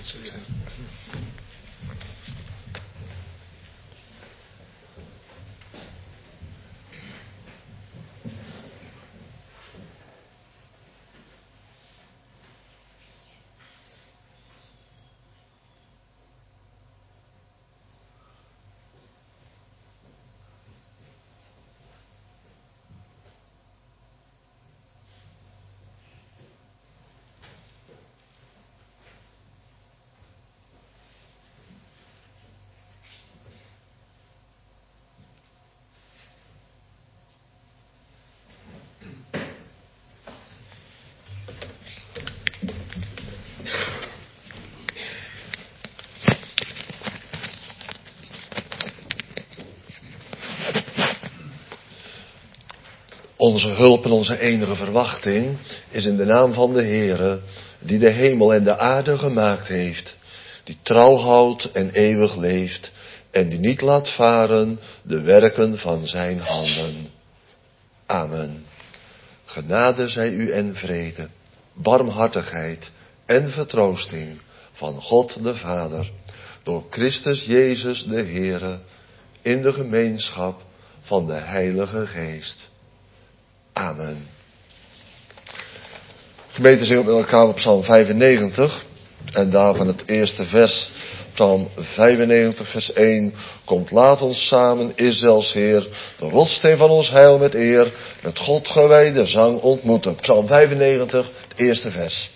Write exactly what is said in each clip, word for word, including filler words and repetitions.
Onze hulp en onze enige verwachting is in de naam van de Heere, die de hemel en de aarde gemaakt heeft, die trouw houdt en eeuwig leeft, en die niet laat varen de werken van zijn handen. Amen. Genade zij u en vrede, barmhartigheid en vertroosting van God de Vader, door Christus Jezus de Heere, in de gemeenschap van de Heilige Geest. Amen. Gemeente zingen met elkaar op Psalm vijfennegentig. En daarvan het eerste vers, Psalm vijfennegentig, vers één. Komt, laat ons samen, Israëls Heer, de rotsteen van ons heil met eer, met God gewijde zang ontmoeten. Psalm vijfennegentig, het eerste vers.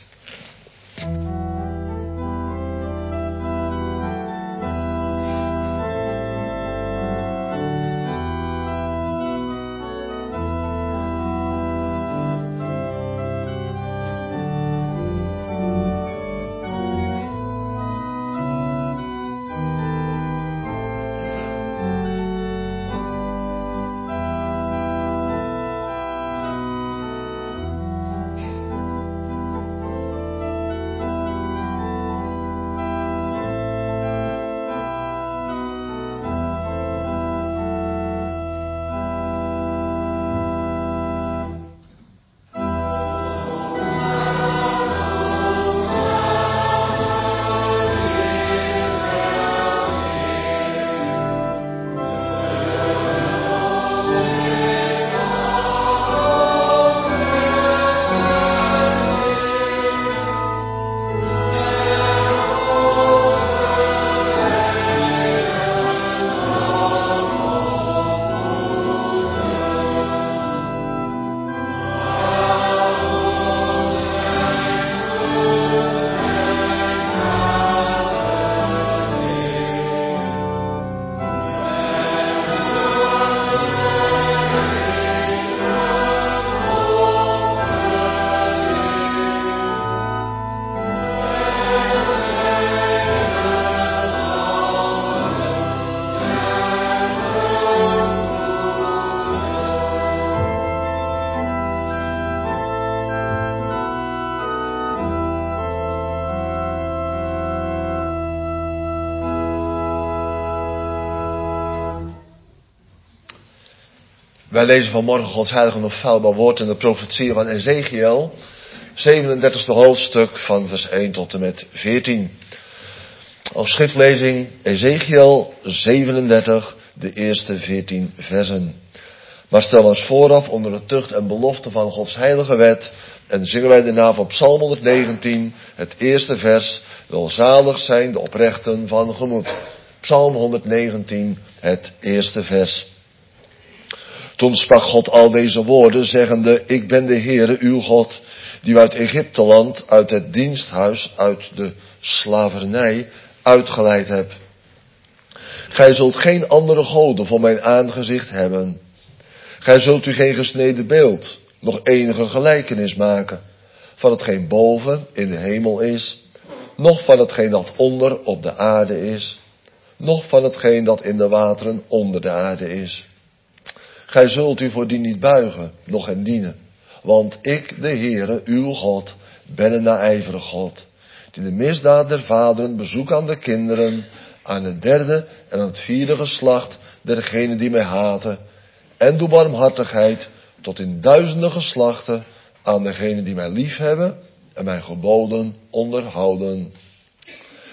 Wij lezen vanmorgen Gods heilige en onfeilbaar woord in de profetie van Ezechiel, zevenendertigste hoofdstuk van vers één tot en met veertien. Als schriftlezing Ezechiel zevenendertig, de eerste veertien versen. Maar stel ons vooraf onder de tucht en belofte van Gods heilige wet en zingen wij daarna van Psalm honderdnegentien, het eerste vers, welzalig zijn de oprechten van gemoed. Psalm honderdnegentien, het eerste vers. Toen sprak God al deze woorden, zeggende, ik ben de Heere, uw God, die u uit Egypteland, uit het diensthuis, uit de slavernij, uitgeleid hebt. Gij zult geen andere goden voor mijn aangezicht hebben. Gij zult u geen gesneden beeld, nog enige gelijkenis maken, van hetgeen boven in de hemel is, noch van hetgeen dat onder op de aarde is, noch van hetgeen dat in de wateren onder de aarde is. Gij zult u voor die niet buigen, noch hen dienen. Want ik, de Heere, uw God, ben een naijverig God, die de misdaad der vaderen bezoekt aan de kinderen, aan het derde en aan het vierde geslacht dergenen die mij haten, en doe barmhartigheid tot in duizenden geslachten aan degenen die mij liefhebben en mijn geboden onderhouden.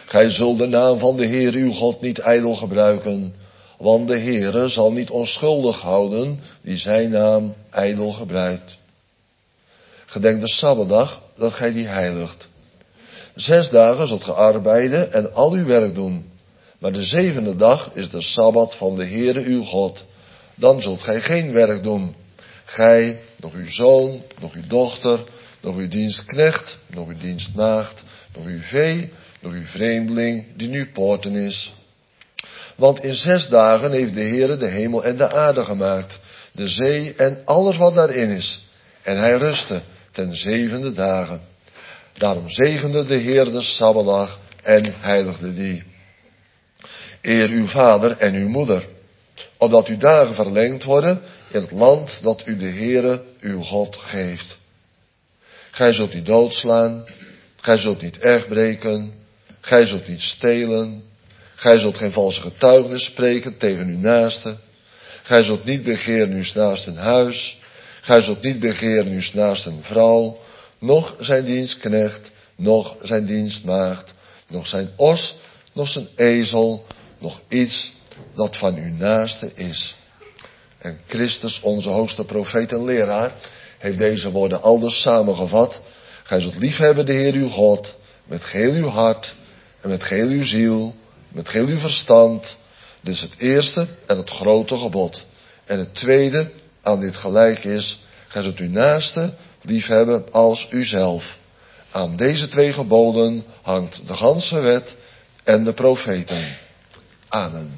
Gij zult de naam van de Heer uw God niet ijdel gebruiken, want de Heere zal niet onschuldig houden die zijn naam ijdel gebruikt. Gedenk de Sabbatdag dat gij die heiligt. Zes dagen zult ge arbeiden en al uw werk doen. Maar de zevende dag is de Sabbat van de Heere uw God. Dan zult gij geen werk doen. Gij, nog uw zoon, nog uw dochter, nog uw dienstknecht, nog uw dienstmaagd, nog uw vee, nog uw vreemdeling die nu poorten is. Want in zes dagen heeft de Heere de hemel en de aarde gemaakt, de zee en alles wat daarin is. En hij rustte ten zevende dagen. Daarom zegende de Heer de Sabbatdag en heiligde die. Eer uw vader en uw moeder, opdat uw dagen verlengd worden in het land dat u de Heere uw God geeft. Gij zult niet doodslaan, gij zult niet ergbreken, gij zult niet stelen, gij zult geen valse getuigenis spreken tegen uw naaste, gij zult niet begeren uw naasten huis, gij zult niet begeren uw naasten vrouw, noch zijn dienstknecht, noch zijn dienstmaagd, noch zijn os, noch zijn ezel, nog iets dat van uw naaste is. En Christus, onze hoogste profeet en leraar, heeft deze woorden aldus samengevat. Gij zult liefhebben de Heer uw God, met geheel uw hart, en met geheel uw ziel, met geheel uw verstand. Dit is het eerste en het grote gebod. En het tweede aan dit gelijk is, gij zult uw naaste liefhebben als uzelf. Aan deze twee geboden hangt de ganse wet en de profeten. Amen.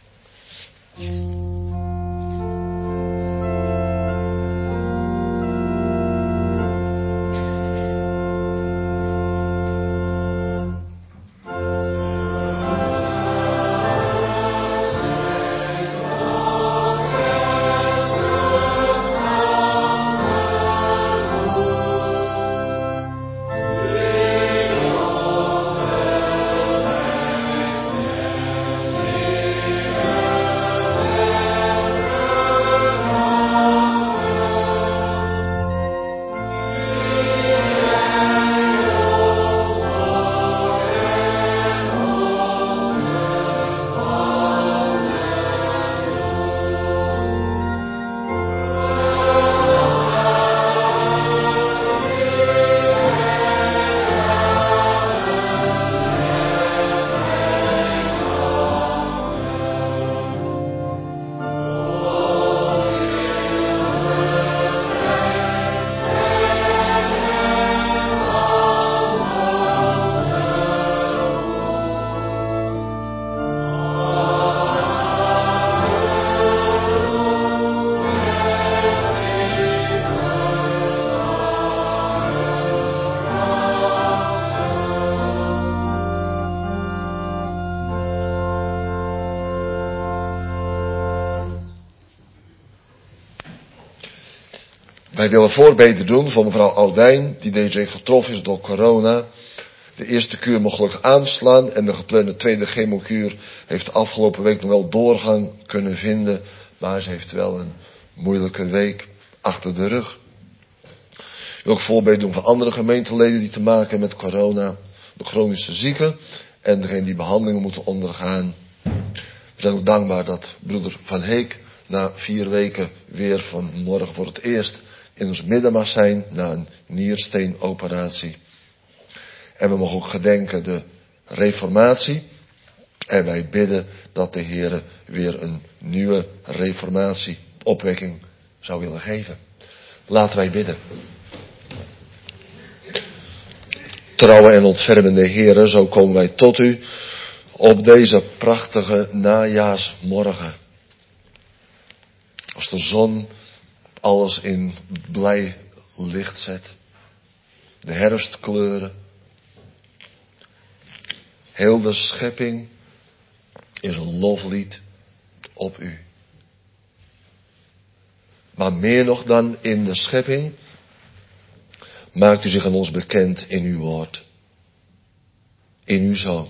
Wij willen voorbeden doen voor mevrouw Oudijn, die deze week getroffen is door corona. De eerste kuur mocht gelukkig aanslaan en de geplande tweede chemokuur heeft de afgelopen week nog wel doorgang kunnen vinden. Maar ze heeft wel een moeilijke week achter de rug. Ik wil ook voorbeden doen voor andere gemeenteleden die te maken hebben met corona. De chronische zieken en degenen die behandelingen moeten ondergaan. We zijn ook dankbaar dat broeder Van Heek na vier weken weer vanmorgen voor het eerst in ons midden mag zijn na een niersteenoperatie. En we mogen ook gedenken de reformatie. En wij bidden dat de Heer weer een nieuwe reformatie, opwekking zou willen geven. Laten wij bidden. Trouwe en ontfermende Heere, zo komen wij tot u op deze prachtige najaarsmorgen. Als de zon alles in blij licht zet. De herfstkleuren. Heel de schepping is een loflied op u. Maar meer nog dan in de schepping maakt u zich aan ons bekend in uw woord. In uw zoon.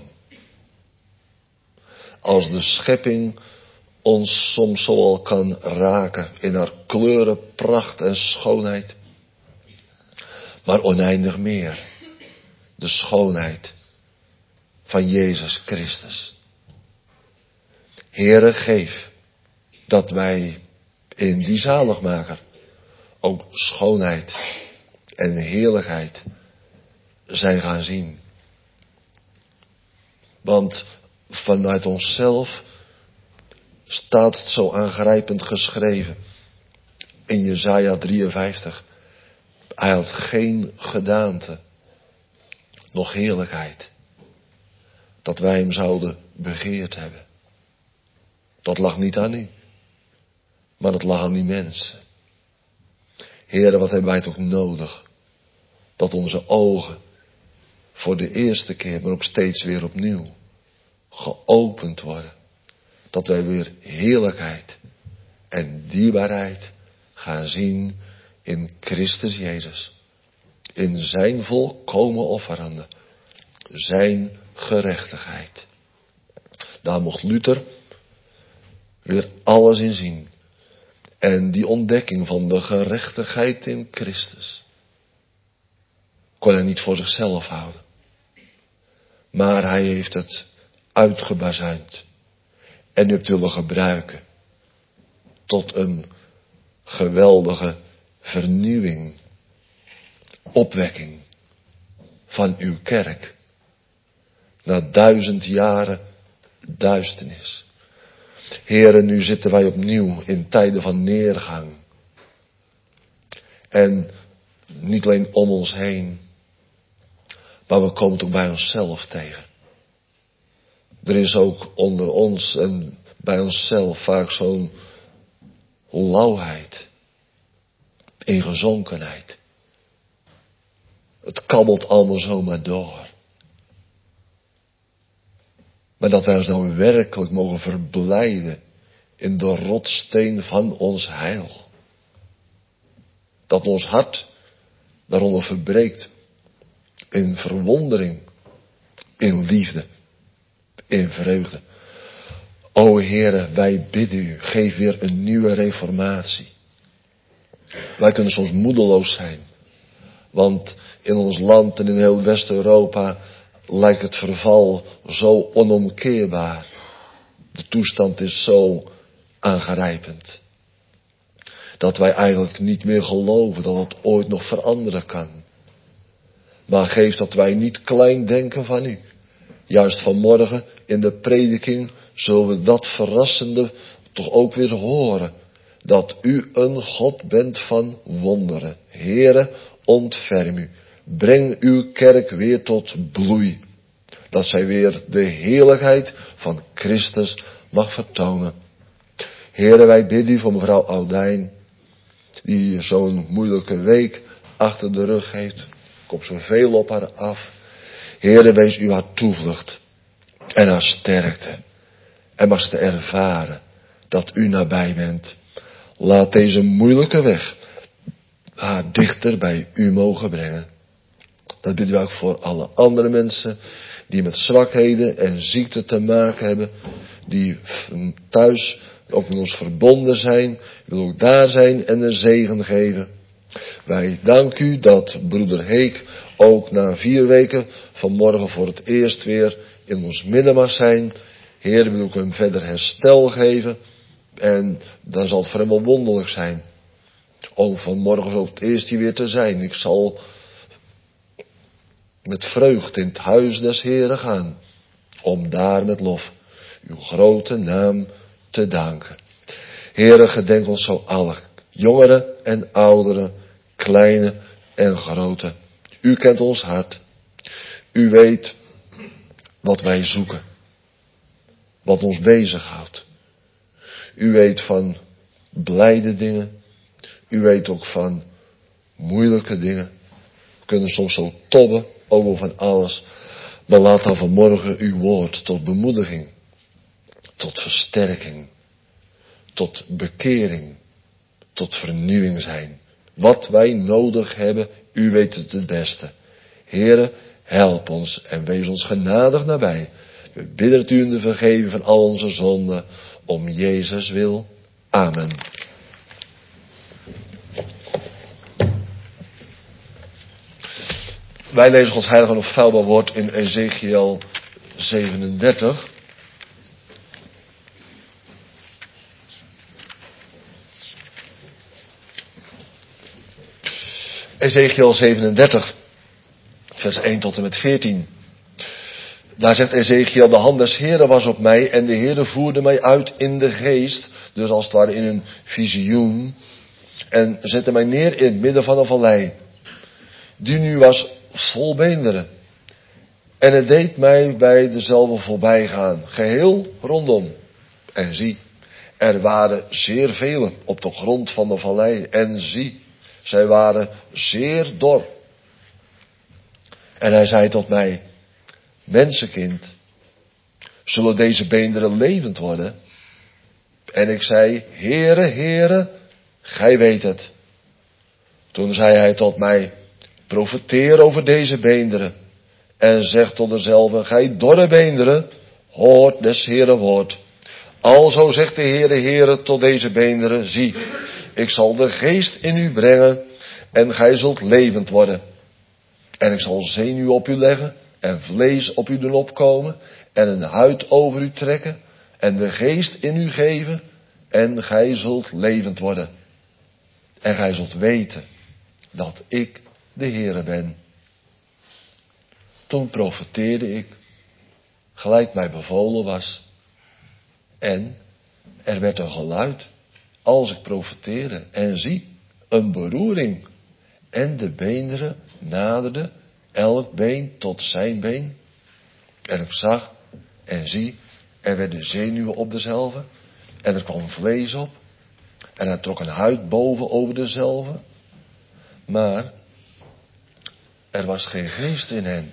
Als de schepping ons soms zoal kan raken in haar kleuren, pracht en schoonheid. Maar oneindig meer. De schoonheid van Jezus Christus. Heere, geef dat wij in die zaligmaker ook schoonheid en heerlijkheid zijn gaan zien. Want vanuit onszelf staat het zo aangrijpend geschreven in Jesaja drieënvijftig. Hij had geen gedaante, nog heerlijkheid, dat wij hem zouden begeerd hebben. Dat lag niet aan u, maar dat lag aan die mensen. Heere, wat hebben wij toch nodig? Dat onze ogen voor de eerste keer, maar ook steeds weer opnieuw, geopend worden. Dat wij weer heerlijkheid en dierbaarheid gaan zien in Christus Jezus. In zijn volkomen offerande. Zijn gerechtigheid. Daar mocht Luther weer alles in zien. En die ontdekking van de gerechtigheid in Christus kon hij niet voor zichzelf houden. Maar hij heeft het uitgebazuind. En u hebt willen gebruiken tot een geweldige vernieuwing, opwekking van uw kerk. Na duizend jaren duisternis. Heren, nu zitten wij opnieuw in tijden van neergang. En niet alleen om ons heen, maar we komen het ook bij onszelf tegen. Er is ook onder ons en bij onszelf vaak zo'n lauwheid, ingezonkenheid. Het kabbelt allemaal zomaar door. Maar dat wij ons nou werkelijk mogen verblijden in de rotsteen van ons heil. Dat ons hart daaronder verbreekt in verwondering, in liefde, in vreugde. O Heere, wij bidden u, geef weer een nieuwe reformatie. Wij kunnen soms moedeloos zijn, want in ons land en in heel West-Europa lijkt het verval zo onomkeerbaar. De toestand is zo aangrijpend. Dat wij eigenlijk niet meer geloven dat het ooit nog veranderen kan. Maar geef dat wij niet klein denken van u. Juist vanmorgen in de prediking zullen we dat verrassende toch ook weer horen. Dat u een God bent van wonderen. Heere, ontferm u. Breng uw kerk weer tot bloei. Dat zij weer de heerlijkheid van Christus mag vertonen. Heere, wij bidden u voor mevrouw Oudijn. Die zo'n moeilijke week achter de rug heeft. Komt zoveel op haar af. Heere, wees u haar toevlucht. En haar sterkte. En mag ze ervaren dat u nabij bent. Laat deze moeilijke weg haar dichter bij u mogen brengen. Dat bidden we ook voor alle andere mensen die met zwakheden en ziekte te maken hebben. Die thuis ook met ons verbonden zijn. Wil ook daar zijn en een zegen geven. Wij danken u dat broeder Heek ook na vier weken vanmorgen voor het eerst weer in ons midden mag zijn. Heer, wil ook hem verder herstel geven. En dan zal het voor hem wel wonderlijk zijn om vanmorgen zo het eerst hier weer te zijn. Ik zal met vreugde in het huis des Heren gaan, om daar met lof uw grote naam te danken. Heere, gedenk ons zo alle, jongeren en ouderen, kleine en grote. U kent ons hart. U weet wat wij zoeken, wat ons bezighoudt. U weet van blijde dingen. U weet ook van moeilijke dingen. We kunnen soms zo tobben over van alles. Maar laat dan vanmorgen uw woord tot bemoediging, tot versterking, tot bekering, tot vernieuwing zijn. Wat wij nodig hebben, u weet het het beste. Heere, help ons en wees ons genadig nabij. We bidden het u in de vergeving van al onze zonden, om Jezus wil. Amen. Wij lezen Gods heilige en onfeilbaar woord in Ezekiel zevenendertig. Ezekiel zevenendertig, vers één tot en met veertien. Daar zegt Ezekiel, de hand des Heren was op mij en de Heere voerde mij uit in de geest, dus als het ware in een visioen, en zette mij neer in het midden van een vallei, die nu was vol beenderen. En het deed mij bij dezelfde voorbij gaan, geheel rondom. En zie, er waren zeer velen op de grond van de vallei, en zie, zij waren zeer dor. En hij zei tot mij, mensenkind, zullen deze beenderen levend worden? En ik zei, Heere, Heere, gij weet het. Toen zei hij tot mij, profeteer over deze beenderen en zeg tot dezelfde, gij dorre beenderen, hoort des Heere woord. Alzo zegt de Heere, Heere, tot deze beenderen, zie, ik zal de geest in u brengen en gij zult levend worden. En ik zal zenuw op u leggen en vlees op u doen opkomen en een huid over u trekken en de geest in u geven en gij zult levend worden. En gij zult weten dat ik de Heere ben. Toen profeteerde ik, gelijk mij bevolen was. En er werd een geluid als ik profeteerde. En zie, een beroering. En de beenderen naderden, elk been tot zijn been. En ik zag en zie, er werden zenuwen op dezelve. En er kwam vlees op. En hij trok een huid boven over dezelve. Maar er was geen geest in hen.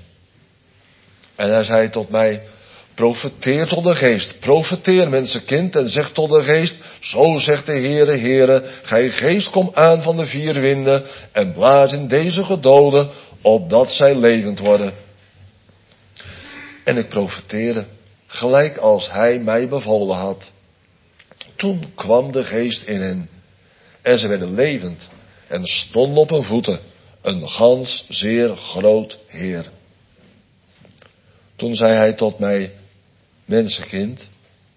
En hij zei tot mij, profeteer tot de geest. Profeteer, mensenkind, en zeg tot de geest, zo zegt de Heere, Heere, gij geest kom aan van de vier winden en blaas in deze gedoden, opdat zij levend worden. En ik profeteerde, gelijk als hij mij bevolen had. Toen kwam de geest in hen, en ze werden levend, en stonden op hun voeten, een gans zeer groot Heer. Toen zei hij tot mij, mensenkind,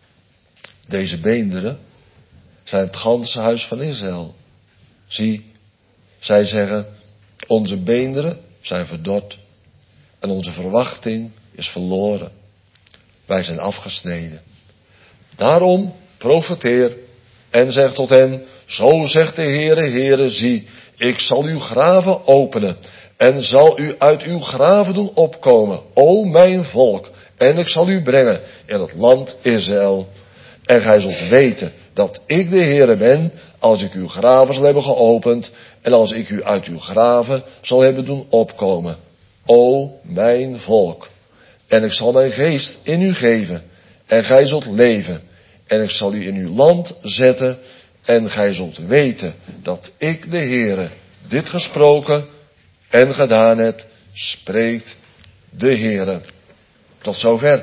deze beenderen zijn het ganse huis van Israël. Zie, zij zeggen, onze beenderen zijn verdord en onze verwachting is verloren. Wij zijn afgesneden. Daarom profeteer en zeg tot hen, zo zegt de Heere, Heere, zie, ik zal uw graven openen en zal u uit uw graven doen opkomen, o mijn volk, en ik zal u brengen in het land Israël. En gij zult weten dat ik de Heere ben, als ik uw graven zal hebben geopend en als ik u uit uw graven zal hebben doen opkomen, o mijn volk. En ik zal mijn geest in u geven en gij zult leven en ik zal u in uw land zetten en gij zult weten dat ik de Heere dit gesproken en gedaan heb, spreekt de Heere. Tot zover.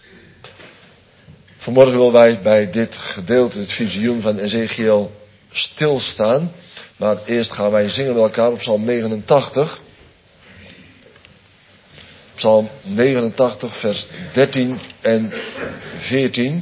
Vanmorgen willen wij bij dit gedeelte, het visioen van Ezekiel, stilstaan. Maar eerst gaan wij zingen met elkaar op Psalm negenentachtig. Psalm negenentachtig, vers dertien en veertien.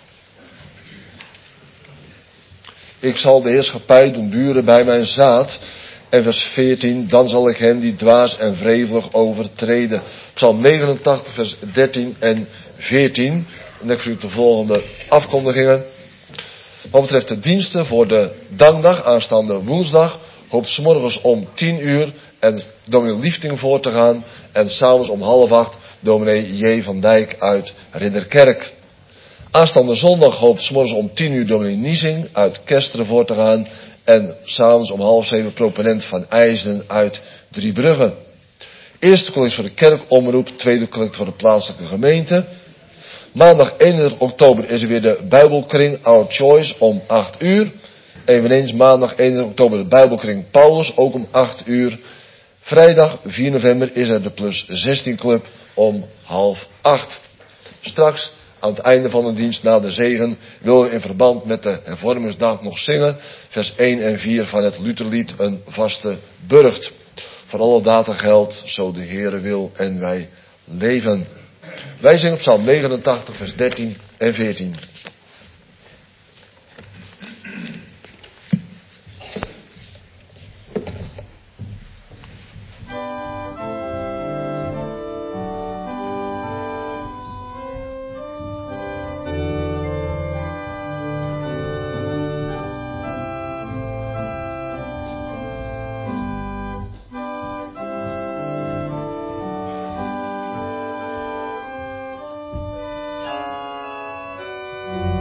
Ik zal de heerschappij doen duren bij mijn zaad. En vers veertien, dan zal ik hen die dwaas en wrevelig overtreden. Psalm negenentachtig, vers dertien en veertien. En ik voor u de volgende afkondigingen. Wat betreft de diensten voor de dankdag, aanstaande woensdag, hoopt 's morgens om tien uur en dominee Liefting voor te gaan. En s'avonds om half acht dominee J. van Dijk uit Ridderkerk. Aanstaande zondag hoopt 's morgens om tien uur dominee Niesing uit Kesteren voor te gaan. En s'avonds om half zeven proponent van IJsden uit Driebrugge. Eerste collecte voor de kerkomroep, tweede collecte voor de plaatselijke gemeente. Maandag eenendertig oktober is er weer de Bijbelkring Our Choice om acht uur. Eveneens maandag eenendertig oktober de Bijbelkring Paulus, ook om acht uur. Vrijdag vier november is er de Plus zestien Club om half acht. Straks, aan het einde van de dienst na de zegen, willen we in verband met de hervormingsdag nog zingen, vers één en vier van het Lutherlied, een vaste burcht. Voor alle data geldt, zo de Heere wil en wij leven. Wij zingen Psalm negenentachtig, vers dertien en veertien. Thank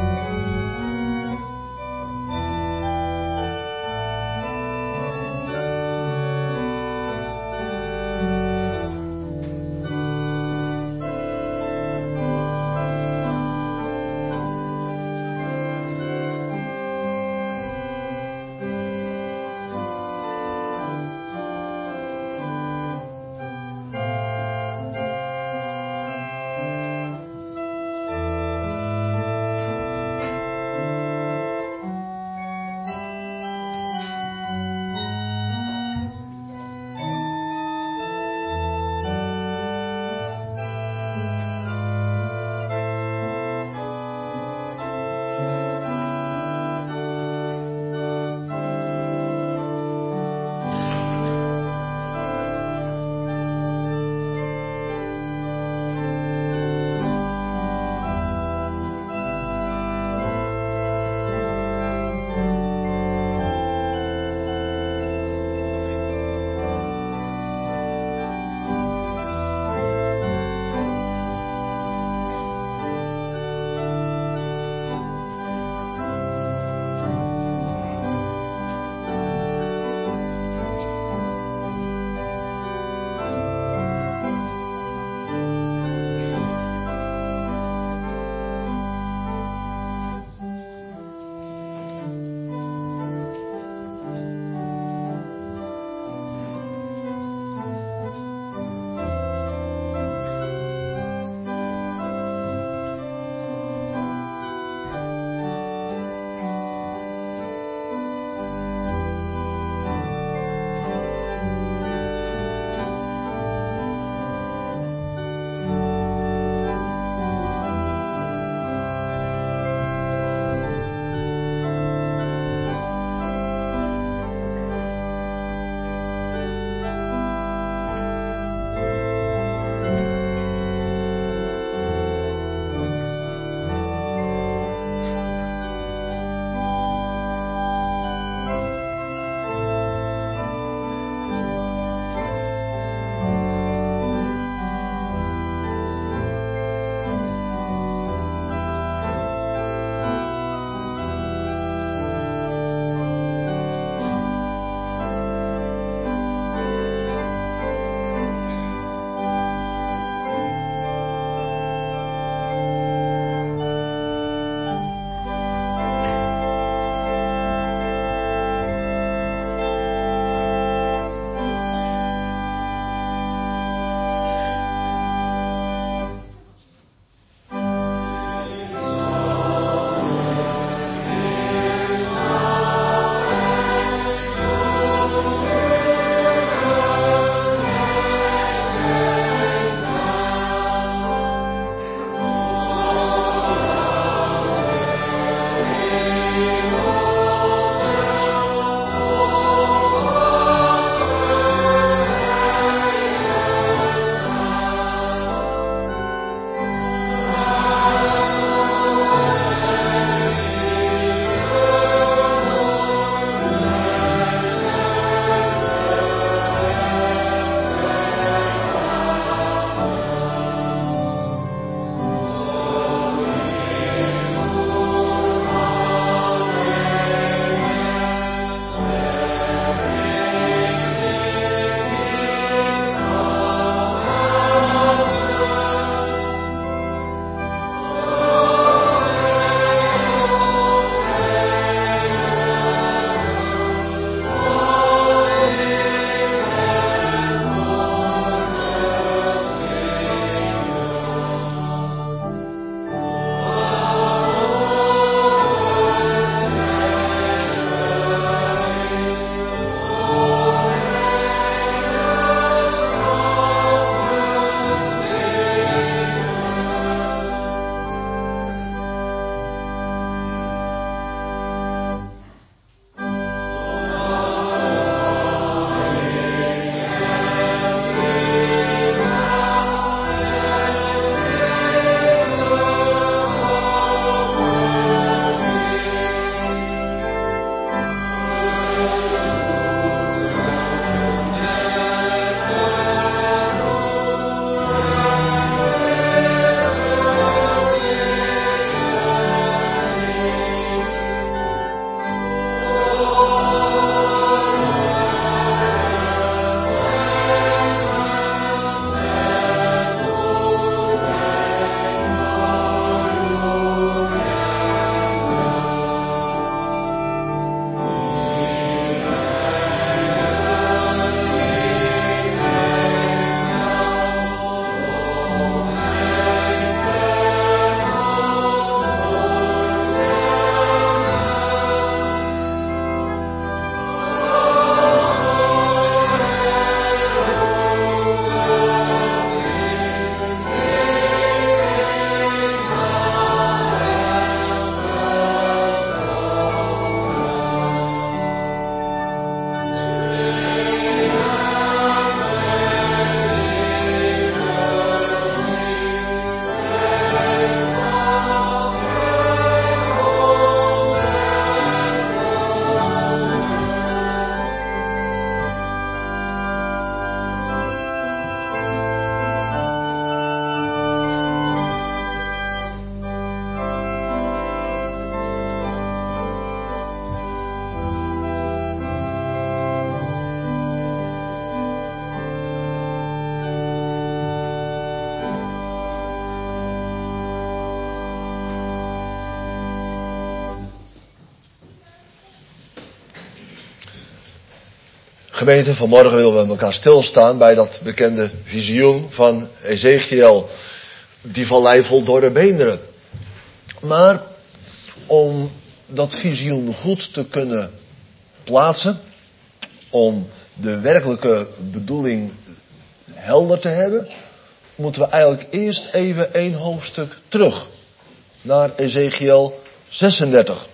Gemeente, vanmorgen willen we met elkaar stilstaan bij dat bekende visioen van Ezechiel. Die vallei vol dorre beenderen. Maar om dat visioen goed te kunnen plaatsen, om de werkelijke bedoeling helder te hebben, moeten we eigenlijk eerst even één hoofdstuk terug. Naar Ezechiel zesendertig.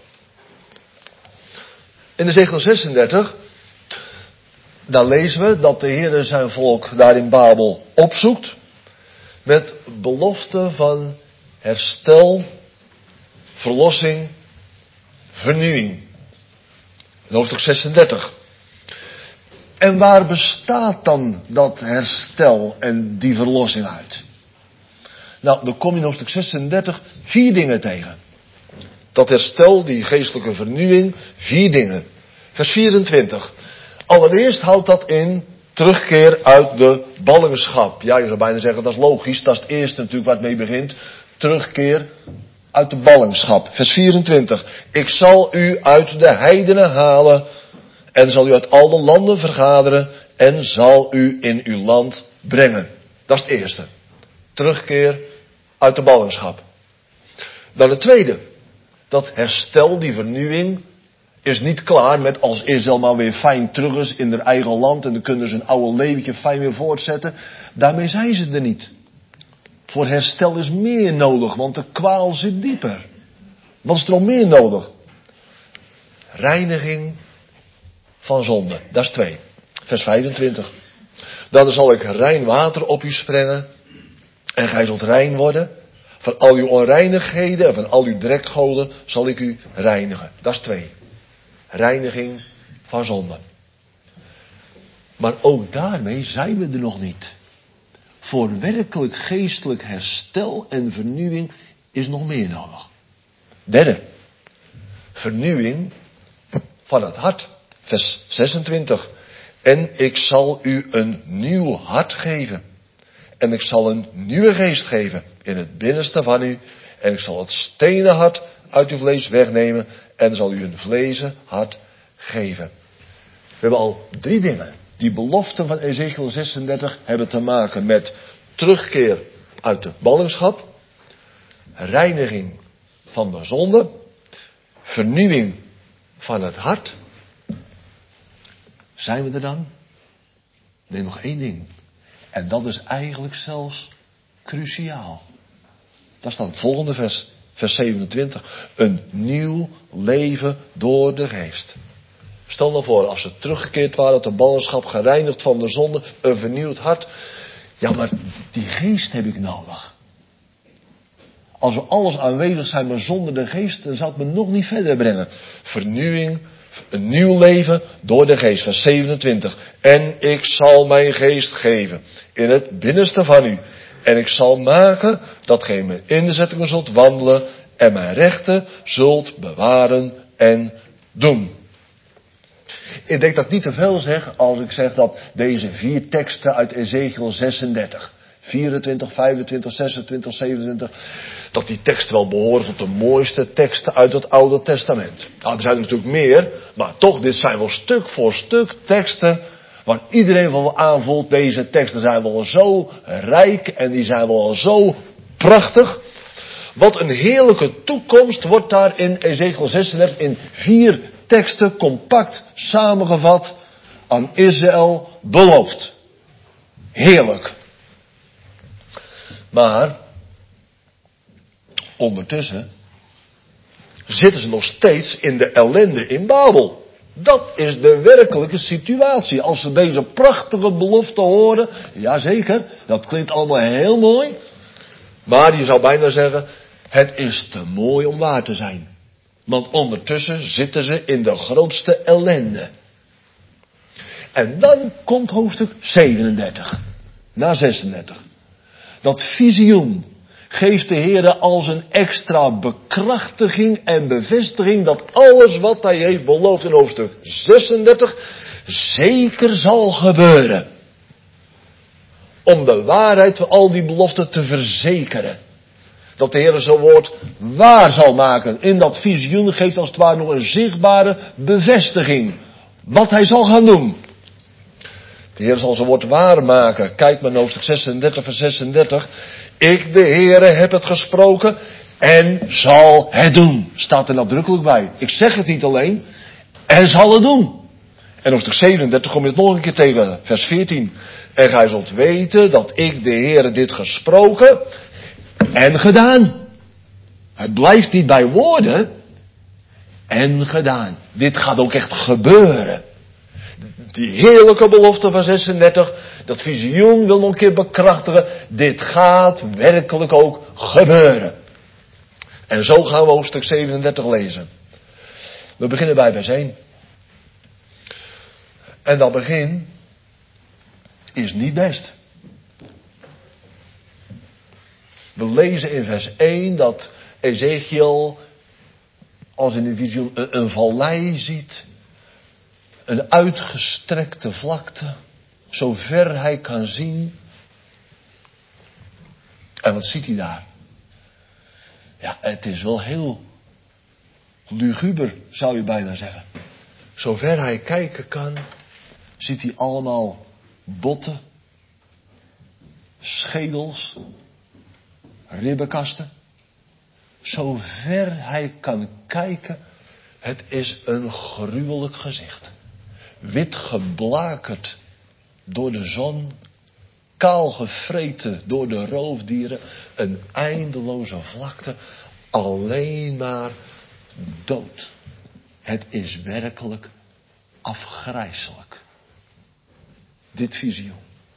In Ezechiel zesendertig, daar lezen we dat de Heer zijn volk daar in Babel opzoekt. Met belofte van herstel, verlossing, vernieuwing. In hoofdstuk zesendertig. En waar bestaat dan dat herstel en die verlossing uit? Nou, dan kom je in hoofdstuk zesendertig vier dingen tegen. Dat herstel, die geestelijke vernieuwing, vier dingen. Vers vierentwintig. Allereerst houdt dat in terugkeer uit de ballingschap. Ja, je zou bijna zeggen, dat is logisch. Dat is het eerste natuurlijk waar het mee begint. Terugkeer uit de ballingschap. Vers vierentwintig. Ik zal u uit de heidenen halen en zal u uit al de landen vergaderen en zal u in uw land brengen. Dat is het eerste. Terugkeer uit de ballingschap. Dan het tweede. Dat herstel, die vernieuwing, is niet klaar met als Israël maar weer fijn terug is in hun eigen land en dan kunnen ze een oude leventje fijn weer voortzetten. Daarmee zijn ze er niet. Voor herstel is meer nodig, want de kwaal zit dieper. Wat is er nog meer nodig? Reiniging van zonde. Dat is twee. Vers vijfentwintig. Dan zal ik rein water op u sprengen en gij zult rein worden. Van al uw onreinigheden en van al uw drekgoden zal ik u reinigen. Dat is twee. Reiniging van zonde. Maar ook daarmee zijn we er nog niet. Voor werkelijk geestelijk herstel en vernieuwing is nog meer nodig. Derde. Vernieuwing van het hart. Vers zesentwintig. En ik zal u een nieuw hart geven. En ik zal een nieuwe geest geven in het binnenste van u. En ik zal het stenen hart uit uw vlees wegnemen. En zal u een vlezen hart geven. We hebben al drie dingen. Die beloften van Ezechiel zesendertig hebben te maken met terugkeer uit de ballingschap. Reiniging van de zonde. Vernieuwing van het hart. Zijn we er dan? Nee, nog één ding. En dat is eigenlijk zelfs cruciaal. Dat staat het volgende vers. Vers zevenentwintig. Een nieuw leven door de geest. Stel nou voor, als ze teruggekeerd waren uit de ballingschap, gereinigd van de zonde, een vernieuwd hart. Ja, maar die geest heb ik nodig. Als we alles aanwezig zijn, maar zonder de geest, dan zal het me nog niet verder brengen. Vernieuwing, een nieuw leven door de geest. Vers zevenentwintig. En ik zal mijn geest geven in het binnenste van u. En ik zal maken dat gij mijn inzettingen zult wandelen en mijn rechten zult bewaren en doen. Ik denk dat ik niet te veel zeg als ik zeg dat deze vier teksten uit Ezechiel zesendertig, vierentwintig, vijfentwintig, zesentwintig, zevenentwintig, dat die teksten wel behoren tot de mooiste teksten uit het Oude Testament. Nou, er zijn er natuurlijk meer, maar toch, dit zijn wel stuk voor stuk teksten waar iedereen wel aanvoelt, deze teksten zijn wel zo rijk en die zijn wel zo prachtig. Wat een heerlijke toekomst wordt daar in Ezechiel zesendertig in vier teksten compact samengevat aan Israël beloofd. Heerlijk. Maar ondertussen zitten ze nog steeds in de ellende in Babel. Dat is de werkelijke situatie. Als ze deze prachtige belofte horen, jazeker, dat klinkt allemaal heel mooi. Maar je zou bijna zeggen, het is te mooi om waar te zijn. Want ondertussen zitten ze in de grootste ellende. En dan komt hoofdstuk zevenendertig. Na zesendertig. Dat visioen geeft de Heer als een extra bekrachtiging en bevestiging dat alles wat hij heeft beloofd in hoofdstuk zesendertig zeker zal gebeuren. Om de waarheid van al die beloften te verzekeren. Dat de Heer zijn woord waar zal maken. In dat visioen geeft als het ware nog een zichtbare bevestiging. Wat hij zal gaan doen. De Heer zal zijn woord waarmaken. Kijk maar naar hoofdstuk zesendertig vers zesendertig. Ik, de Heere, heb het gesproken en zal het doen. Staat er nadrukkelijk bij. Ik zeg het niet alleen, en zal het doen. En hoofdstuk zevenendertig kom je het nog een keer tegen, vers veertien. En gij zult weten dat ik, de Heere, dit gesproken en gedaan. Het blijft niet bij woorden. En gedaan. Dit gaat ook echt gebeuren. Die heerlijke belofte van zesendertig, dat visioen wil nog een keer bekrachtigen. Dit gaat werkelijk ook gebeuren. En zo gaan we hoofdstuk zevenendertig lezen. We beginnen bij vers één. En dat begin is niet best. We lezen in vers één dat Ezekiel als in de visioen een, een vallei ziet. Een uitgestrekte vlakte. Zover hij kan zien. En wat ziet hij daar? Ja, het is wel heel luguber, zou je bijna zeggen. Zover hij kijken kan, ziet hij allemaal botten, schedels, ribbenkasten. Zover hij kan kijken, het is een gruwelijk gezicht. Wit geblakerd door de zon, kaal gevreten door de roofdieren, een eindeloze vlakte, alleen maar dood. Het is werkelijk afgrijselijk. Dit visioen.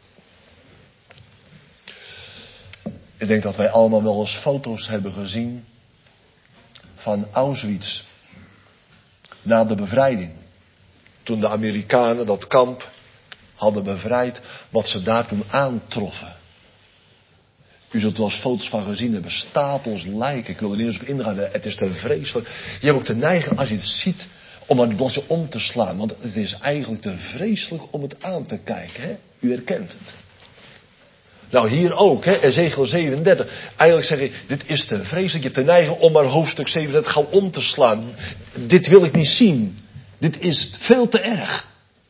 Ik denk dat wij allemaal wel eens foto's hebben gezien van Auschwitz na de bevrijding. Toen de Amerikanen dat kamp hadden bevrijd, wat ze daar toen aantroffen. U zult er wel eens foto's van gezien hebben, stapels lijken. Ik wil er niet eens op ingaan, het is te vreselijk. Je hebt ook de neiging, als je het ziet, om aan het bladzijde om te slaan. Want het is eigenlijk te vreselijk om het aan te kijken. Hè? U herkent het. Nou, hier ook, hè, Ezekiel zevenendertig. Eigenlijk zeg je, dit is te vreselijk. Je hebt de neiging om maar hoofdstuk zevenendertig gauw om te slaan. Dit wil ik niet zien. Dit is veel te erg.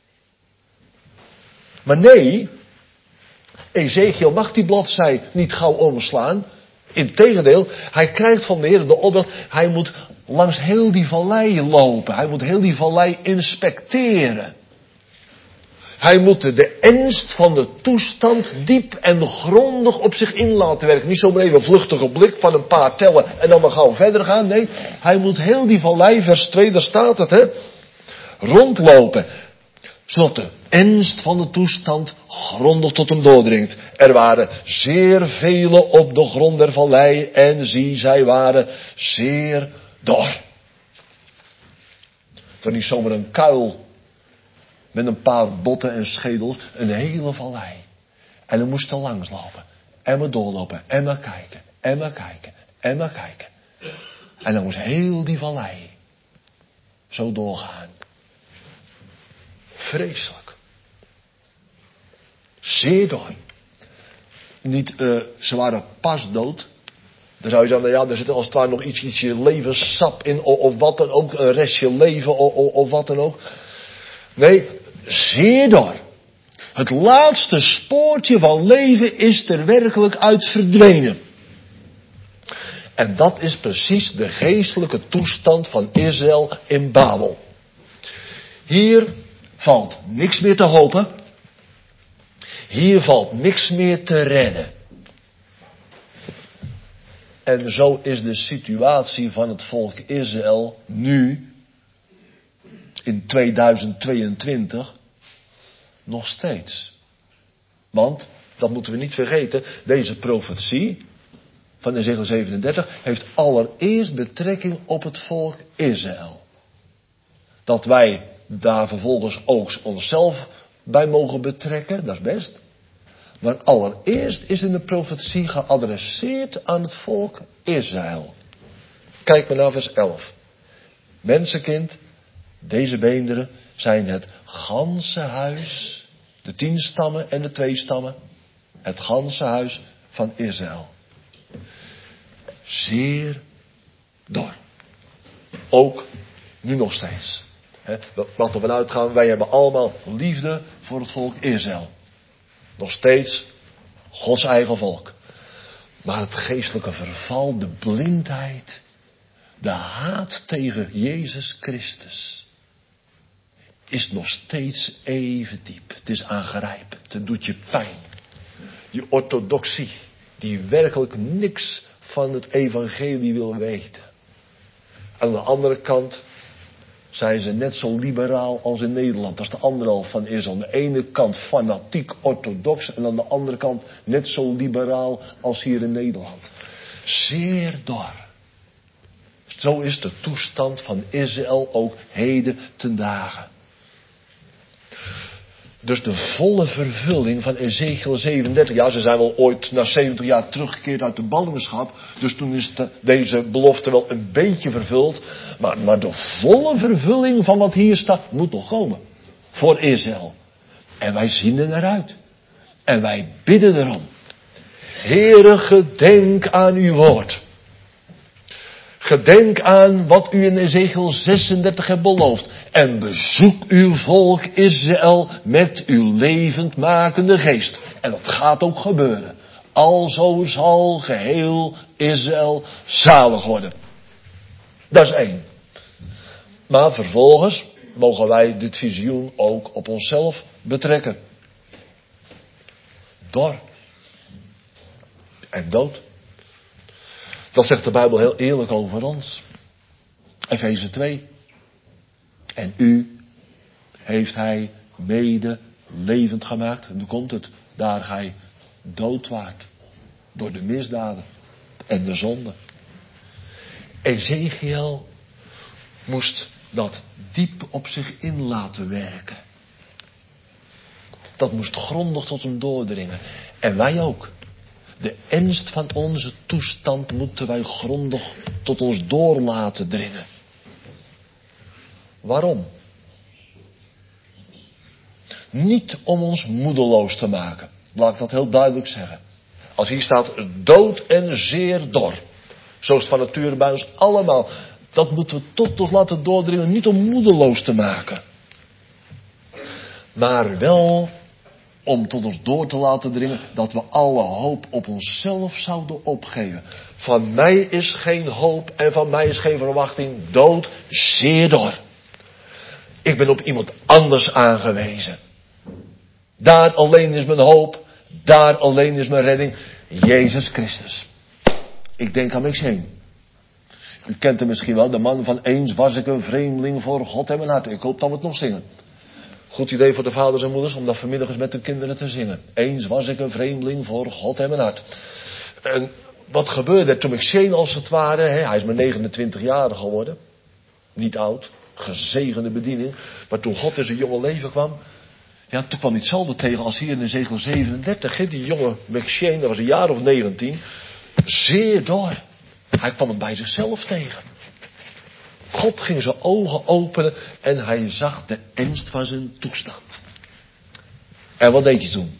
Maar nee, Ezekiel mag die bladzij niet gauw omslaan. Integendeel, hij krijgt van de Heer de opdracht, hij moet langs heel die vallei lopen. Hij moet heel die vallei inspecteren. Hij moet de ernst van de toestand diep en grondig op zich in laten werken. Niet zomaar even een vluchtige blik van een paar tellen en dan maar gauw verder gaan. Nee, hij moet heel die vallei, vers twee, daar staat het, hè, rondlopen. Zodat de ernst van de toestand grondig tot hem doordringt. Er waren zeer vele op de grond der vallei en zie, zij waren zeer dor. Het was niet zomaar een kuil met een paar botten en schedels, een hele vallei. En we moesten langslopen. En we doorlopen. En maar kijken. En maar kijken. En maar kijken. En dan moest heel die vallei zo doorgaan. Vreselijk. Zeer dor. Niet, uh, ze waren pas dood. Dan zou je zeggen, nou ja, er zit als het ware nog iets, ietsje levenssap in, of, of wat dan ook, een restje leven, of, of, of wat dan ook. Nee, zeer dor. Het laatste spoortje van leven is er werkelijk uit verdwenen. En dat is precies de geestelijke toestand van Israël in Babel. Hier valt niks meer te hopen. Hier valt niks meer te redden. En zo is de situatie van het volk Israël nu, in tweeduizend tweeëntwintig, nog steeds. Want, dat moeten we niet vergeten, deze profetie van Ezekiel zevenendertig heeft allereerst betrekking op het volk Israël. Dat wij daar vervolgens ook onszelf bij mogen betrekken, dat is best. Maar allereerst is in de profetie geadresseerd aan het volk Israël. Kijk maar naar vers elf. Mensenkind, deze beenderen zijn het ganse huis, de tien stammen en de twee stammen, het ganse huis van Israël. Zeer dor. Ook nu nog steeds. He, wat er vanuit gaan, wij hebben allemaal liefde voor het volk Israël. Nog steeds Gods eigen volk. Maar het geestelijke verval, de blindheid, de haat tegen Jezus Christus is nog steeds even diep. Het is aangrijpend, het doet je pijn. Die orthodoxie, die werkelijk niks van het evangelie wil weten. Aan de andere kant zijn ze net zo liberaal als in Nederland. Dat is de andere helft van Israël. Aan de ene kant fanatiek orthodox en aan de andere kant net zo liberaal als hier in Nederland. Zeer dor. Zo is de toestand van Israël ook heden ten dagen. Dus de volle vervulling van Ezekiel zevenendertig. Ja, ze zijn wel ooit na zeventig jaar teruggekeerd uit de ballingschap. Dus toen is de, deze belofte wel een beetje vervuld. Maar, maar de volle vervulling van wat hier staat moet nog komen. Voor Israël. En wij zien er naar uit. En wij bidden erom. Heere, gedenk aan uw woord. Gedenk aan wat u in Ezekiel zesendertig hebt beloofd. En bezoek uw volk Israël met uw levendmakende geest. En dat gaat ook gebeuren. Alzo zal geheel Israël zalig worden. Dat is één. Maar vervolgens mogen wij dit visioen ook op onszelf betrekken. Dor. En dood. Dat zegt de Bijbel heel eerlijk over ons. Efeze twee. En u heeft hij mede levend gemaakt. En dan komt het. Daar gij dood waart. Door de misdaden. En de zonde. Ezekiel moest dat diep op zich in laten werken. Dat moest grondig tot hem doordringen. En wij ook. De ernst van onze toestand moeten wij grondig tot ons door laten dringen. Waarom? Niet om ons moedeloos te maken. Laat ik dat heel duidelijk zeggen. Als hier staat dood en zeer dor. Zo is het van nature bij ons allemaal. Dat moeten we tot ons laten doordringen. Niet om moedeloos te maken. Maar wel om tot ons door te laten dringen dat we alle hoop op onszelf zouden opgeven. Van mij is geen hoop en van mij is geen verwachting. Dood, zeer dor. Ik ben op iemand anders aangewezen. Daar alleen is mijn hoop. Daar alleen is mijn redding. Jezus Christus. Ik denk aan McShane. U kent hem misschien wel. De man van eens was ik een vreemdeling voor God en mijn hart. Ik hoop dat we het nog zingen. Goed idee voor de vaders en moeders om dat vanmiddag eens met hun kinderen te zingen. Eens was ik een vreemdeling voor God en mijn hart. En wat gebeurde er toen McShane als het ware. Hè, hij is maar negenentwintig jaar geworden. Niet oud. Gezegende bediening. Maar toen God in zijn jonge leven kwam. Ja, toen kwam hij hetzelfde tegen als hier in Ezekiel zevenendertig. Hè, die jonge McShane, dat was een jaar of negentien. Zeer dor. Hij kwam het bij zichzelf tegen. God ging zijn ogen openen en hij zag de ernst van zijn toestand. En wat deed hij toen?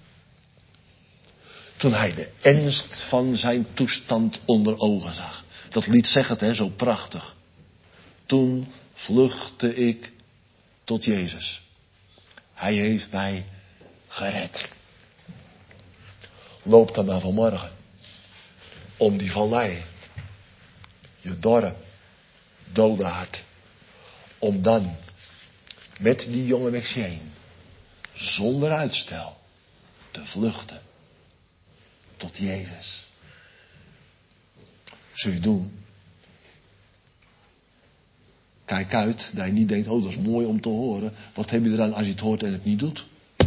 Toen hij de ernst van zijn toestand onder ogen zag. Dat lied zegt het, hè, zo prachtig. Toen vluchtte ik tot Jezus. Hij heeft mij gered. Loop dan maar vanmorgen. Om die vallei. Je dorre, dode hart. Om dan met die jonge McShane zonder uitstel te vluchten tot Jezus. Zul je doen? Kijk uit dat je niet denkt, oh dat is mooi om te horen. Wat heb je eraan als je het hoort en het niet doet?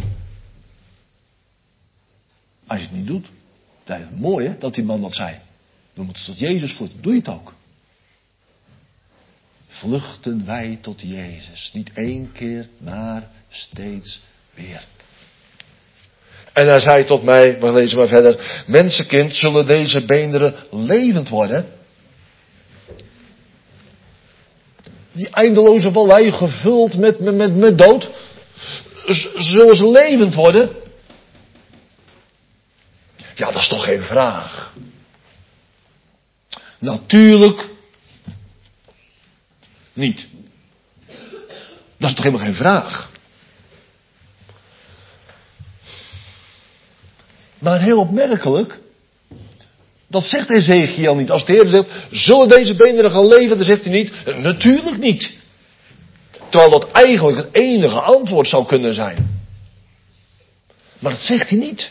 Als je het niet doet, dan is het mooi hè, dat die man dat zei. We moeten tot Jezus vluchten. Doe je het ook? Vluchten wij tot Jezus. Niet één keer, maar steeds weer. En hij zei tot mij, we lezen maar verder. Mensenkind, zullen deze beenderen levend worden? Die eindeloze vallei gevuld met, met, met, met dood. Z- zullen ze levend worden? Ja, dat is toch geen vraag. Natuurlijk niet. Dat is toch helemaal geen vraag. Maar heel opmerkelijk, dat zegt Ezechiel niet. Als de Heer zegt, zullen deze beenderen gaan leven? Dan zegt hij niet, natuurlijk niet. Terwijl dat eigenlijk het enige antwoord zou kunnen zijn. Maar dat zegt hij niet.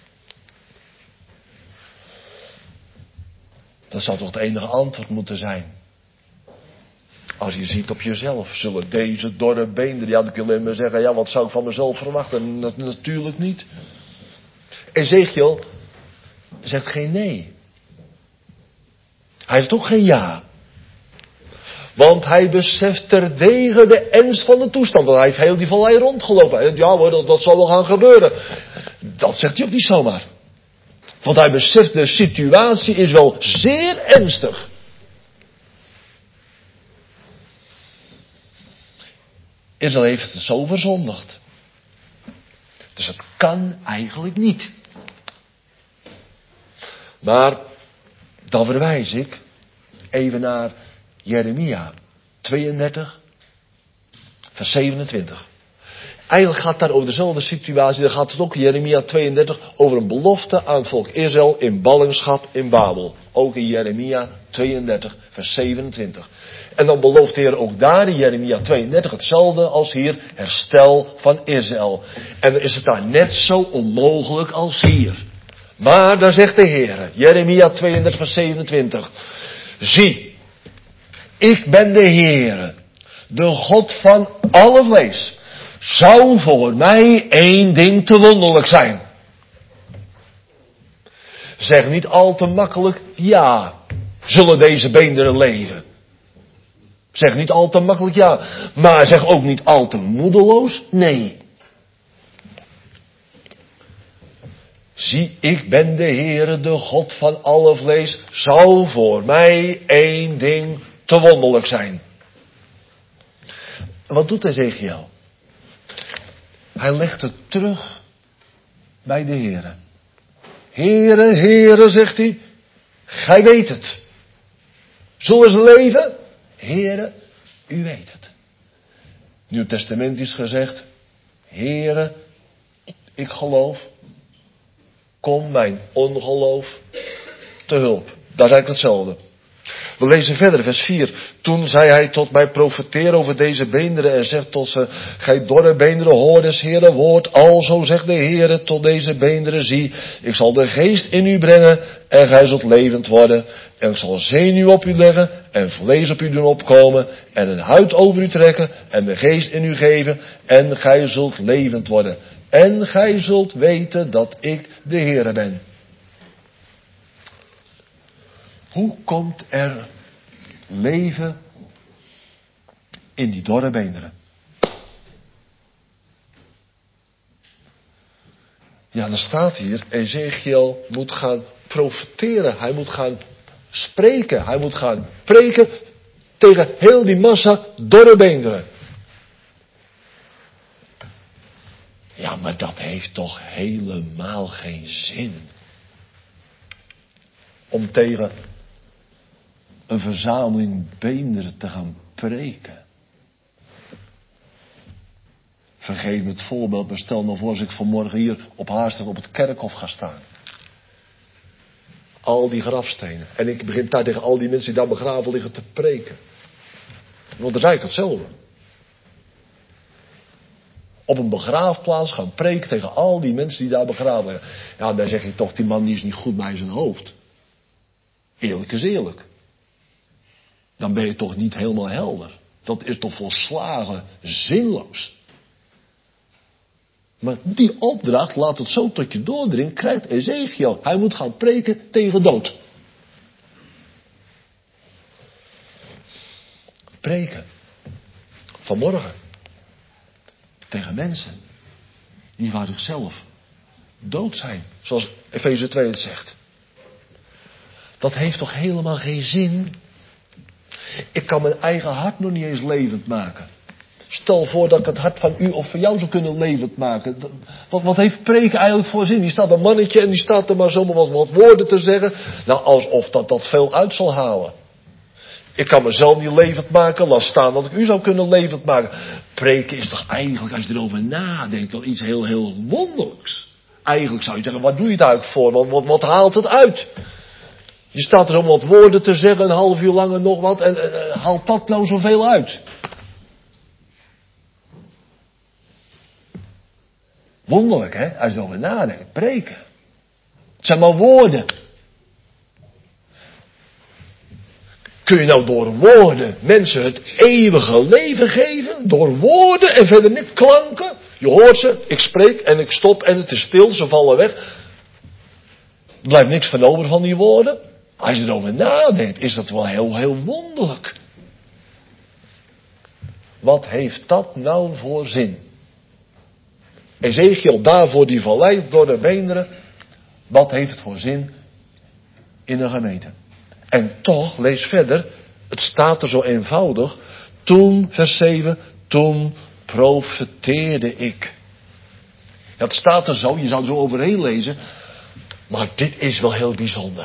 Dat zou toch het enige antwoord moeten zijn. Als je ziet op jezelf, zullen deze dorre beenderen, ja, dan kun je alleen maar zeggen, ja, wat zou ik van mezelf verwachten? Dat, natuurlijk niet. Ezechiel zegt geen nee. Hij heeft ook geen ja. Want hij beseft terdege de ernst van de toestand. Want hij heeft heel die vallei rondgelopen. Hij zegt, ja hoor, dat, dat zal wel gaan gebeuren. Dat zegt hij ook niet zomaar. Want hij beseft, de situatie is wel zeer ernstig. Israël heeft het zo verzondigd. Dus het kan eigenlijk niet. Maar dan verwijs ik even naar Jeremia tweeëndertig, vers zevenentwintig. Eigenlijk gaat het daar over dezelfde situatie. Dan gaat het ook in Jeremia tweeëndertig over een belofte aan het volk Israël in ballingschap in Babel. Ook in Jeremia tweeëndertig, vers zevenentwintig. En dan belooft de Heer ook daar in Jeremia tweeëndertig hetzelfde als hier, herstel van Israël. En dan is het daar net zo onmogelijk als hier. Maar dan zegt de Heer, Jeremia tweeëndertig, vers zevenentwintig. Zie, ik ben de Heer, de God van alle vlees. Zou voor mij één ding te wonderlijk zijn. Zeg niet al te makkelijk, ja, zullen deze beenderen leven. Zeg niet al te makkelijk ja, maar zeg ook niet al te moedeloos, nee. Zie, ik ben de Heere, de God van alle vlees, zou voor mij één ding te wonderlijk zijn. En wat doet Ezechiel? Hij legt het terug bij de Heere. Heere, Heere, zegt hij, gij weet het. Zullen ze leven? Heere, u weet het. Nieuw Testament is gezegd, Heere, ik geloof, kom mijn ongeloof te hulp. Dat is eigenlijk hetzelfde. We lezen verder, vers vier. Toen zei hij tot mij, profeteer over deze beenderen en zegt tot ze, gij dorre beenderen, hoor des Heere woord. Alzo zegt de Heere tot deze beenderen, zie, ik zal de geest in u brengen en gij zult levend worden. En ik zal zenuw op u leggen en vlees op u doen opkomen en een huid over u trekken en de geest in u geven en gij zult levend worden. En gij zult weten dat ik de Heere ben. Hoe komt er leven in die dorre beenderen? Ja, dan staat hier, Ezechiel moet gaan profeteren. Hij moet gaan spreken. Hij moet gaan preken tegen heel die massa dorre beenderen. Ja, maar dat heeft toch helemaal geen zin. Om tegen een verzameling beenderen te gaan preken. Vergeet me het voorbeeld, maar stel nou voor als ik vanmorgen hier op Haarstad op het kerkhof ga staan. Al die grafstenen. En ik begin daar tegen al die mensen die daar begraven liggen te preken. Want dat is eigenlijk hetzelfde. Op een begraafplaats gaan preken tegen al die mensen die daar begraven liggen. Ja, dan zeg je toch, die man die is niet goed bij zijn hoofd. Eerlijk is eerlijk. Dan ben je toch niet helemaal helder. Dat is toch volslagen zinloos. Maar die opdracht, laat het zo tot je doordringen, krijgt Ezechiel. Hij moet gaan preken tegen dood. Preken. Vanmorgen. Tegen mensen. Die waar zichzelf dood zijn. Zoals Efeze twee het zegt. Dat heeft toch helemaal geen zin? Ik kan mijn eigen hart nog niet eens levend maken. Stel voor dat ik het hart van u of van jou zou kunnen levend maken. Wat, wat heeft preken eigenlijk voor zin? Die staat een mannetje en die staat er maar zomaar wat, wat woorden te zeggen. Nou, alsof dat, dat veel uit zal halen. Ik kan mezelf niet levend maken, laat staan dat ik u zou kunnen levend maken. Preken is toch eigenlijk, als je erover nadenkt, wel iets heel, heel wonderlijks. Eigenlijk zou je zeggen, wat doe je het eigenlijk voor? Want wat, wat haalt het uit? Je staat er om wat woorden te zeggen, een half uur lang en nog wat. En uh, haalt dat nou zoveel uit? Wonderlijk, hè? Als je erover nadenkt. Preken. Het zijn maar woorden. Kun je nou door woorden mensen het eeuwige leven geven? Door woorden en verder niet klanken? Je hoort ze, ik spreek en ik stop en het is stil, ze vallen weg. Er blijft niks van over van die woorden. Als je erover nadenkt, is dat wel heel, heel wonderlijk. Wat heeft dat nou voor zin? Ezechiel, daarvoor die vallei door de beenderen. Wat heeft het voor zin in een gemeente? En toch, lees verder, het staat er zo eenvoudig. Toen, vers zeven, toen profeteerde ik. Ja, het staat er zo, je zou er zo overheen lezen. Maar dit is wel heel bijzonder.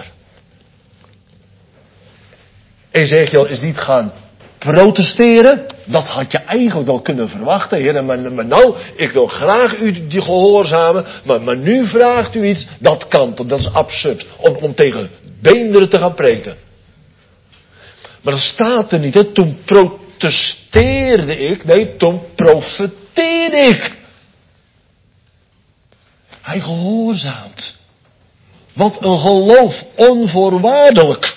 Ezechiel is niet gaan protesteren. Dat had je eigenlijk wel kunnen verwachten. Heer, maar, maar nou, ik wil graag u die gehoorzamen. Maar, maar nu vraagt u iets. Dat kan toch, dat is absurd. Om, om tegen beenderen te gaan preken. Maar dat staat er niet. Hè? Toen protesteerde ik. Nee, toen profeteerde ik. Hij gehoorzaamt. Wat een geloof, onvoorwaardelijk.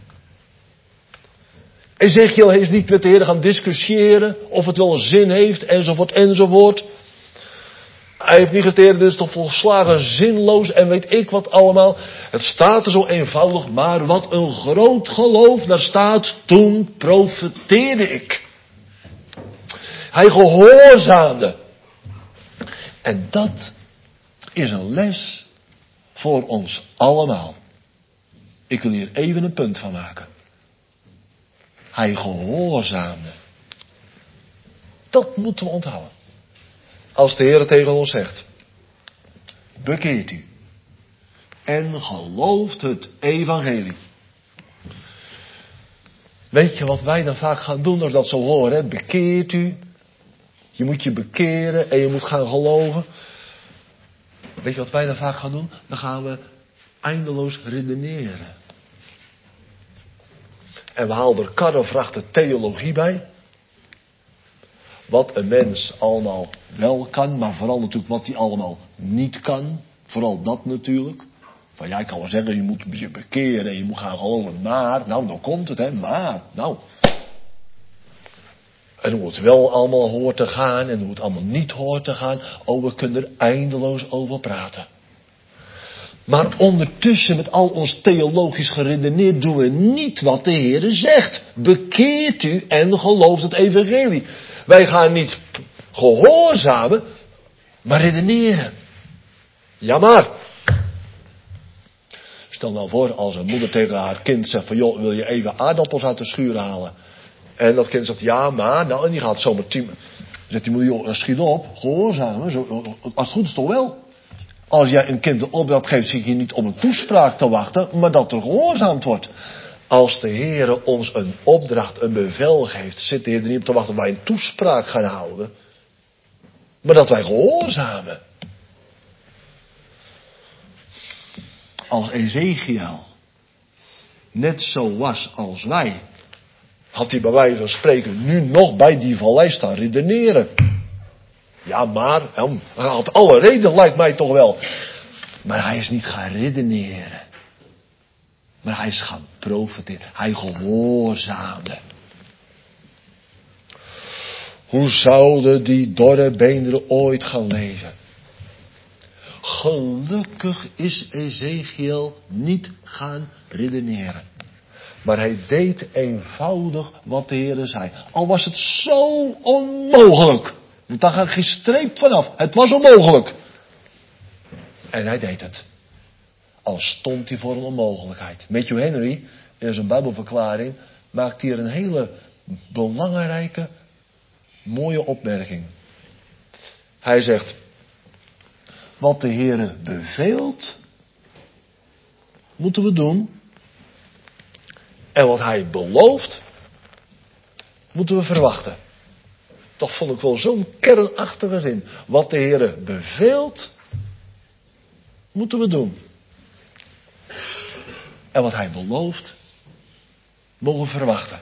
Ezechiel is niet met de Heer gaan discussiëren of het wel zin heeft, enzovoort, enzovoort. Hij heeft niet geteerd, dit is toch volslagen zinloos en weet ik wat allemaal. Het staat er zo eenvoudig, maar wat een groot geloof, daar staat, toen profeteerde ik. Hij gehoorzaamde. En dat is een les voor ons allemaal. Ik wil hier even een punt van maken. Hij gehoorzaamde. Dat moeten we onthouden. Als de Heer tegen ons zegt. Bekeert u. En gelooft het evangelie. Weet je wat wij dan vaak gaan doen als we dat zo horen? Hè? Bekeert u. Je moet je bekeren en je moet gaan geloven. Weet je wat wij dan vaak gaan doen? Dan gaan we eindeloos redeneren. En we halen er karrevrachten theologie bij. Wat een mens allemaal wel kan, maar vooral natuurlijk wat hij allemaal niet kan. Vooral dat natuurlijk. Van ja, ik kan wel zeggen, je moet je bekeren en je moet gaan geloven. Maar, nou, dan komt het, hè. Maar, nou. En hoe het wel allemaal hoort te gaan en hoe het allemaal niet hoort te gaan. Oh, we kunnen er eindeloos over praten. Maar ondertussen met al ons theologisch geredeneerd doen we niet wat de Heer zegt. Bekeert u en gelooft het evangelie. Wij gaan niet gehoorzamen, maar redeneren. Ja maar. Stel nou voor als een moeder tegen haar kind zegt van joh, wil je even aardappels uit de schuur halen? En dat kind zegt ja maar, nou en die gaat zomaar tien. Dan zegt die moeder joh, schiet op, gehoorzamen. Zo, als het goed is toch wel. Als jij een kind de opdracht geeft, zit je niet op een toespraak te wachten, maar dat er gehoorzaamd wordt. Als de Heer ons een opdracht, een bevel geeft, zit de Heer er niet op te wachten dat wij een toespraak gaan houden, maar dat wij gehoorzamen. Als Ezechiel net zo was als wij, had hij bij wijze van spreken nu nog bij die vallei staan redeneren. Ja, maar, hij had alle reden, lijkt mij toch wel. Maar hij is niet gaan redeneren. Maar hij is gaan profiteren. Hij gehoorzaamde. Hoe zouden die dorre beenderen ooit gaan leven? Gelukkig is Ezechiel niet gaan redeneren. Maar hij deed eenvoudig wat de Heer zei. Al was het zo onmogelijk. Want daar gaat geen streep vanaf. Het was onmogelijk. En hij deed het. Al stond hij voor een onmogelijkheid. Matthew Henry, in zijn Bijbelverklaring, maakt hier een hele belangrijke, mooie opmerking. Hij zegt, wat de Heer beveelt, moeten we doen. En wat hij belooft, moeten we verwachten. Toch vond ik wel zo'n kernachtige zin. Wat de Heere beveelt, moeten we doen. En wat hij belooft, mogen we verwachten.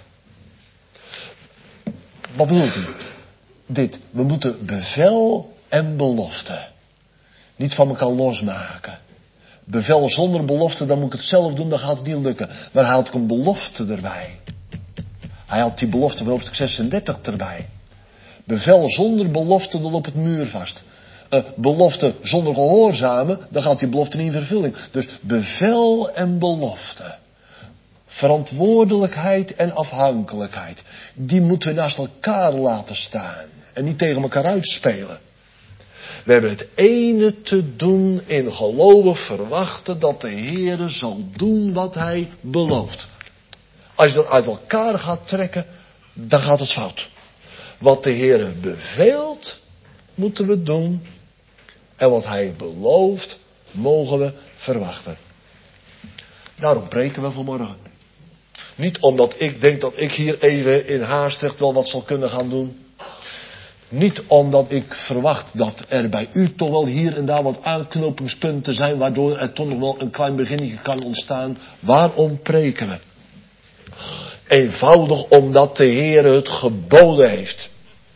Wat bedoelt hij? Dit, we moeten bevel en belofte niet van elkaar losmaken. Bevel zonder belofte, dan moet ik het zelf doen, dan gaat het niet lukken. Maar hij had ook een belofte erbij. Hij had die belofte van hoofdstuk zesendertig erbij. Bevel zonder belofte, dan loopt het muur vast. Uh, belofte zonder gehoorzamen, dan gaat die belofte niet in vervulling. Dus bevel en belofte. Verantwoordelijkheid en afhankelijkheid. Die moeten we naast elkaar laten staan. En niet tegen elkaar uitspelen. We hebben het ene te doen in gelovig verwachten dat de Heere zal doen wat hij belooft. Als je dat uit elkaar gaat trekken, dan gaat het fout. Wat de Heere beveelt, moeten we doen. En wat hij belooft, mogen we verwachten. Daarom preken we vanmorgen. Niet omdat ik denk dat ik hier even in Haastrecht wel wat zal kunnen gaan doen. Niet omdat ik verwacht dat er bij u toch wel hier en daar wat aanknopingspunten zijn, waardoor er toch nog wel een klein beginnetje kan ontstaan. Waarom preken we? Eenvoudig omdat de Heer het geboden heeft.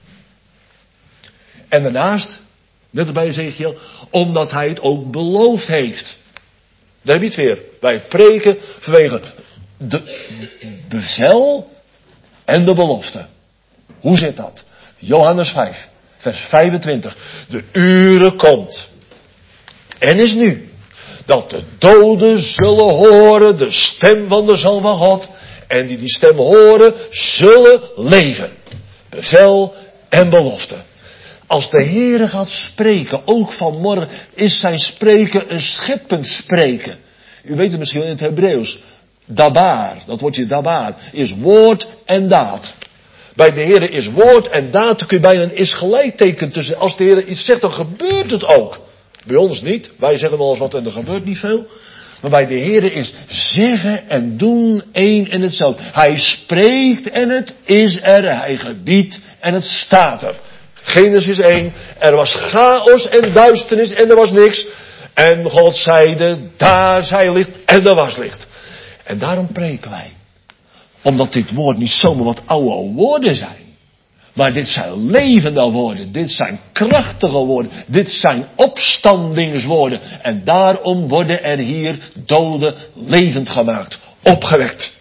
En daarnaast, net als bij Ezechiel, omdat hij het ook beloofd heeft. Daar heb je het weer. Wij preken vanwege de bevel en de belofte. Hoe zit dat? Johannes vijf, vers vijfentwintig. De uren komt. En is nu. Dat de doden zullen horen de stem van de Zoon van God. En die die stem horen, zullen leven. Bevel en belofte. Als de Heere gaat spreken, ook vanmorgen, is zijn spreken een scheppend spreken. U weet het misschien in het Hebreeuws. Dabar, dat woordje dabar, is woord en daad. Bij de Heere is woord en daad, dan kun je bijna een is gelijkteken tussen. Als de Heere iets zegt, dan gebeurt het ook. Bij ons niet, wij zeggen wel eens wat en er gebeurt niet veel. Maar bij de Heere is zeggen en doen één en hetzelfde. Hij spreekt en het is er, hij gebiedt en het staat er. Genesis één, er was chaos en duisternis en er was niks. En God zeide, daar zij licht en er was licht. En daarom preken wij. Omdat dit woord niet zomaar wat oude woorden zijn. Maar dit zijn levende woorden. Dit zijn krachtige woorden. Dit zijn opstandingswoorden. En daarom worden er hier doden levend gemaakt. Opgewekt.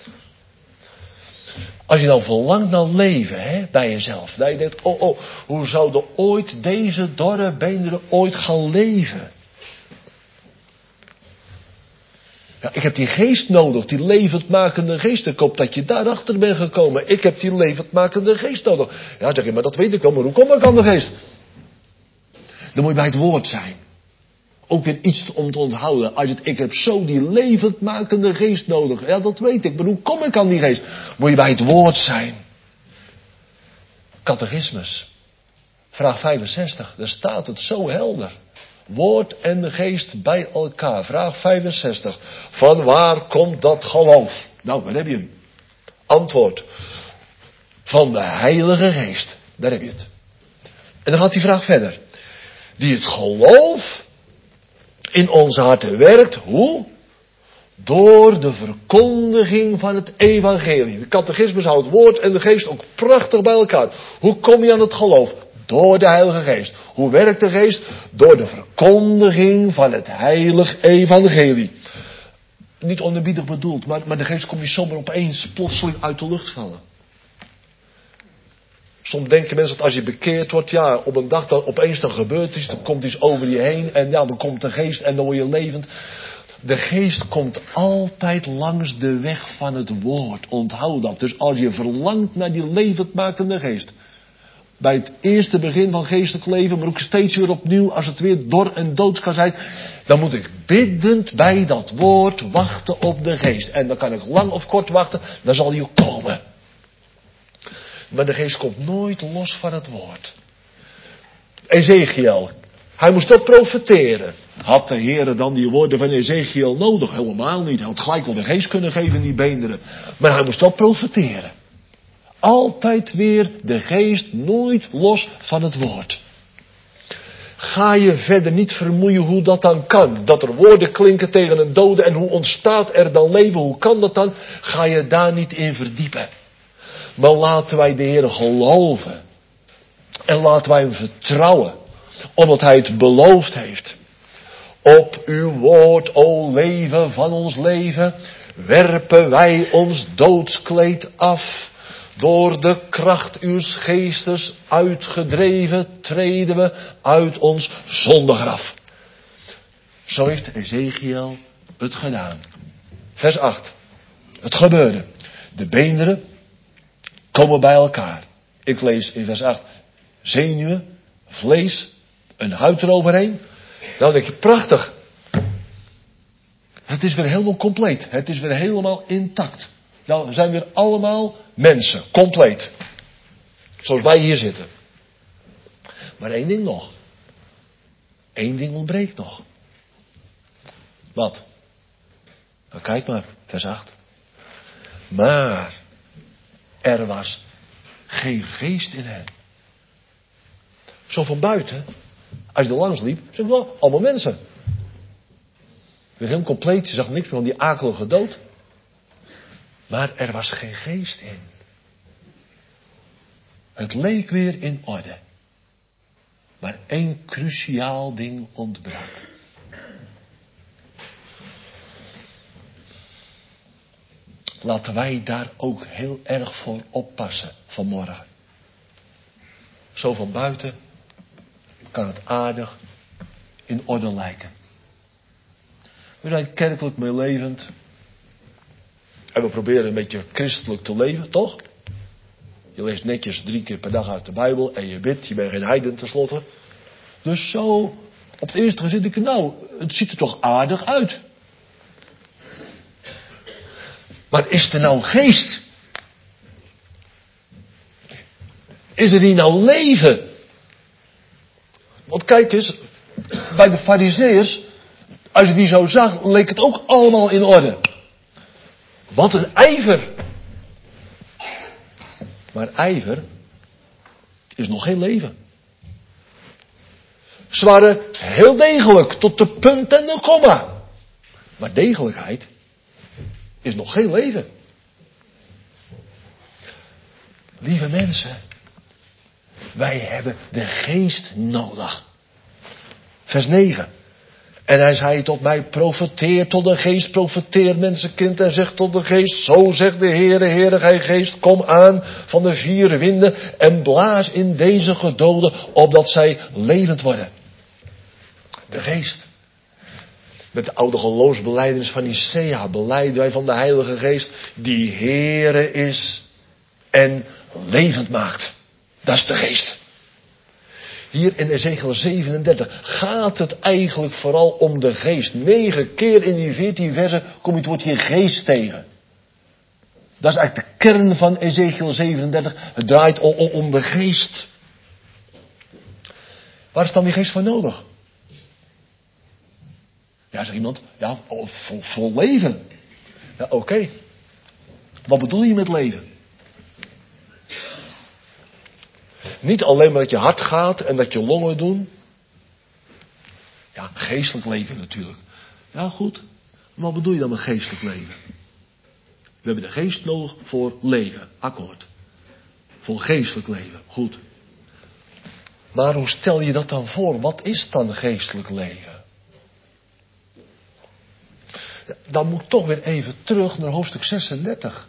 Als je dan verlangt naar leven, hè, bij jezelf. Dat je denkt, oh, oh, hoe zouden ooit deze dorre beenderen ooit gaan leven? Ja, ik heb die geest nodig, die levendmakende geest. Ik hoop dat je daarachter bent gekomen. Ik heb die levendmakende geest nodig. Ja, zeg je, maar dat weet ik wel, maar hoe kom ik aan de geest? Dan moet je bij het woord zijn. Ook weer iets om te onthouden. Als je het, ik heb zo die levendmakende geest nodig. Ja, dat weet ik, maar hoe kom ik aan die geest? Moet je bij het woord zijn. Catechismus. Vraag vijfenzestig, daar staat het zo helder. Woord en de geest bij elkaar. Vraag vijfenzestig. Van waar komt dat geloof? Nou, daar heb je hem. Antwoord. Van de Heilige Geest. Daar heb je het. En dan gaat die vraag verder. Die het geloof in onze harten werkt. Hoe? Door de verkondiging van het evangelie. De catechismus houdt woord en de geest ook prachtig bij elkaar. Hoe kom je aan het geloof? Door de Heilige Geest. Hoe werkt de Geest? Door de verkondiging van het heilig evangelie. Niet onerbiedig bedoeld, maar, maar de Geest komt niet zomaar opeens plotseling uit de lucht vallen. Soms denken mensen dat als je bekeerd wordt, ja, op een dag dan opeens dan gebeurt iets, dan komt iets over je heen en ja, dan komt de Geest en dan word je levend. De Geest komt altijd langs de weg van het woord. Onthoud dat. Dus als je verlangt naar die levendmakende Geest. Bij het eerste begin van geestelijk leven, maar ook steeds weer opnieuw, als het weer dor en dood kan zijn, dan moet ik biddend bij dat woord wachten op de Geest. En dan kan ik lang of kort wachten, dan zal hij ook komen. Maar de Geest komt nooit los van het woord. Ezechiel, hij moest ook profeteren. Had de Heer dan die woorden van Ezechiel nodig? Helemaal niet. Hij had gelijk wel de Geest kunnen geven in die beenderen. Maar hij moest ook profeteren. Altijd weer de geest, nooit los van het woord. Ga je verder niet vermoeien hoe dat dan kan. Dat er woorden klinken tegen een dode en hoe ontstaat er dan leven, hoe kan dat dan? Ga je daar niet in verdiepen. Maar laten wij de Heer geloven. En laten wij hem vertrouwen. Omdat hij het beloofd heeft. Op uw woord, o leven van ons leven, werpen wij ons doodskleed af. Door de kracht uws geestes uitgedreven treden we uit ons zondegraf. Zo heeft Ezechiel het gedaan. Vers acht. Het gebeurde. De beenderen komen bij elkaar. Ik lees in vers acht. Zenuwen, vlees, een huid eroverheen. Nou denk je, prachtig. Het is weer helemaal compleet. Het is weer helemaal intact. Nou, we zijn weer allemaal mensen. Compleet. Zoals wij hier zitten. Maar één ding nog. Eén ding ontbreekt nog. Wat? Nou, kijk maar, vers acht. Maar er was geen geest in hen. Zo van buiten, als je er langs liep, zeg je wel, allemaal mensen. Weer heel compleet, je zag niks meer van die akelige dood. Maar er was geen geest in. Het leek weer in orde. Maar één cruciaal ding ontbrak. Laten wij daar ook heel erg voor oppassen vanmorgen. Zo van buiten kan het aardig in orde lijken. We zijn kerkelijk meelevend. En we proberen een beetje christelijk te leven, toch? Je leest netjes drie keer per dag uit de Bijbel en je bidt, je bent geen heiden tenslotte. Dus zo, op het eerste gezicht denk ik, nou, het ziet er toch aardig uit. Maar is er nou geest? Is er hier nou leven? Want kijk eens, bij de Farizeeërs, als je die zo zag, leek het ook allemaal in orde. Wat een ijver. Maar ijver is nog geen leven. Ze waren heel degelijk tot de punt en de komma. Maar degelijkheid is nog geen leven. Lieve mensen, wij hebben de geest nodig. Vers negen. En hij zei tot mij, profeteer tot de geest, profeteer mensenkind en zeg tot de geest, zo zegt de Heere, Heere, gij geest, kom aan van de vier winden en blaas in deze gedoden, opdat zij levend worden. De geest. Met de oude geloofsbelijdenis van Nicea belijden wij van de Heilige Geest, die Heere is en levend maakt. Dat is de geest. Hier in Ezechiel zevenendertig gaat het eigenlijk vooral om de geest. Negen keer in die veertien versen kom je het woordje geest tegen. Dat is eigenlijk de kern van Ezechiel zevenendertig. Het draait om, om de geest. Waar is dan die geest voor nodig? Ja, zegt iemand, ja, vol, vol leven. Ja, oké. Okay. Wat bedoel je met leven? Niet alleen maar dat je hart gaat en dat je longen doen. Ja, geestelijk leven natuurlijk. Ja, goed. Maar wat bedoel je dan met geestelijk leven? We hebben de geest nodig voor leven. Akkoord. Voor geestelijk leven. Goed. Maar hoe stel je dat dan voor? Wat is dan geestelijk leven? Ja, dan moet ik toch weer even terug naar hoofdstuk zesendertig.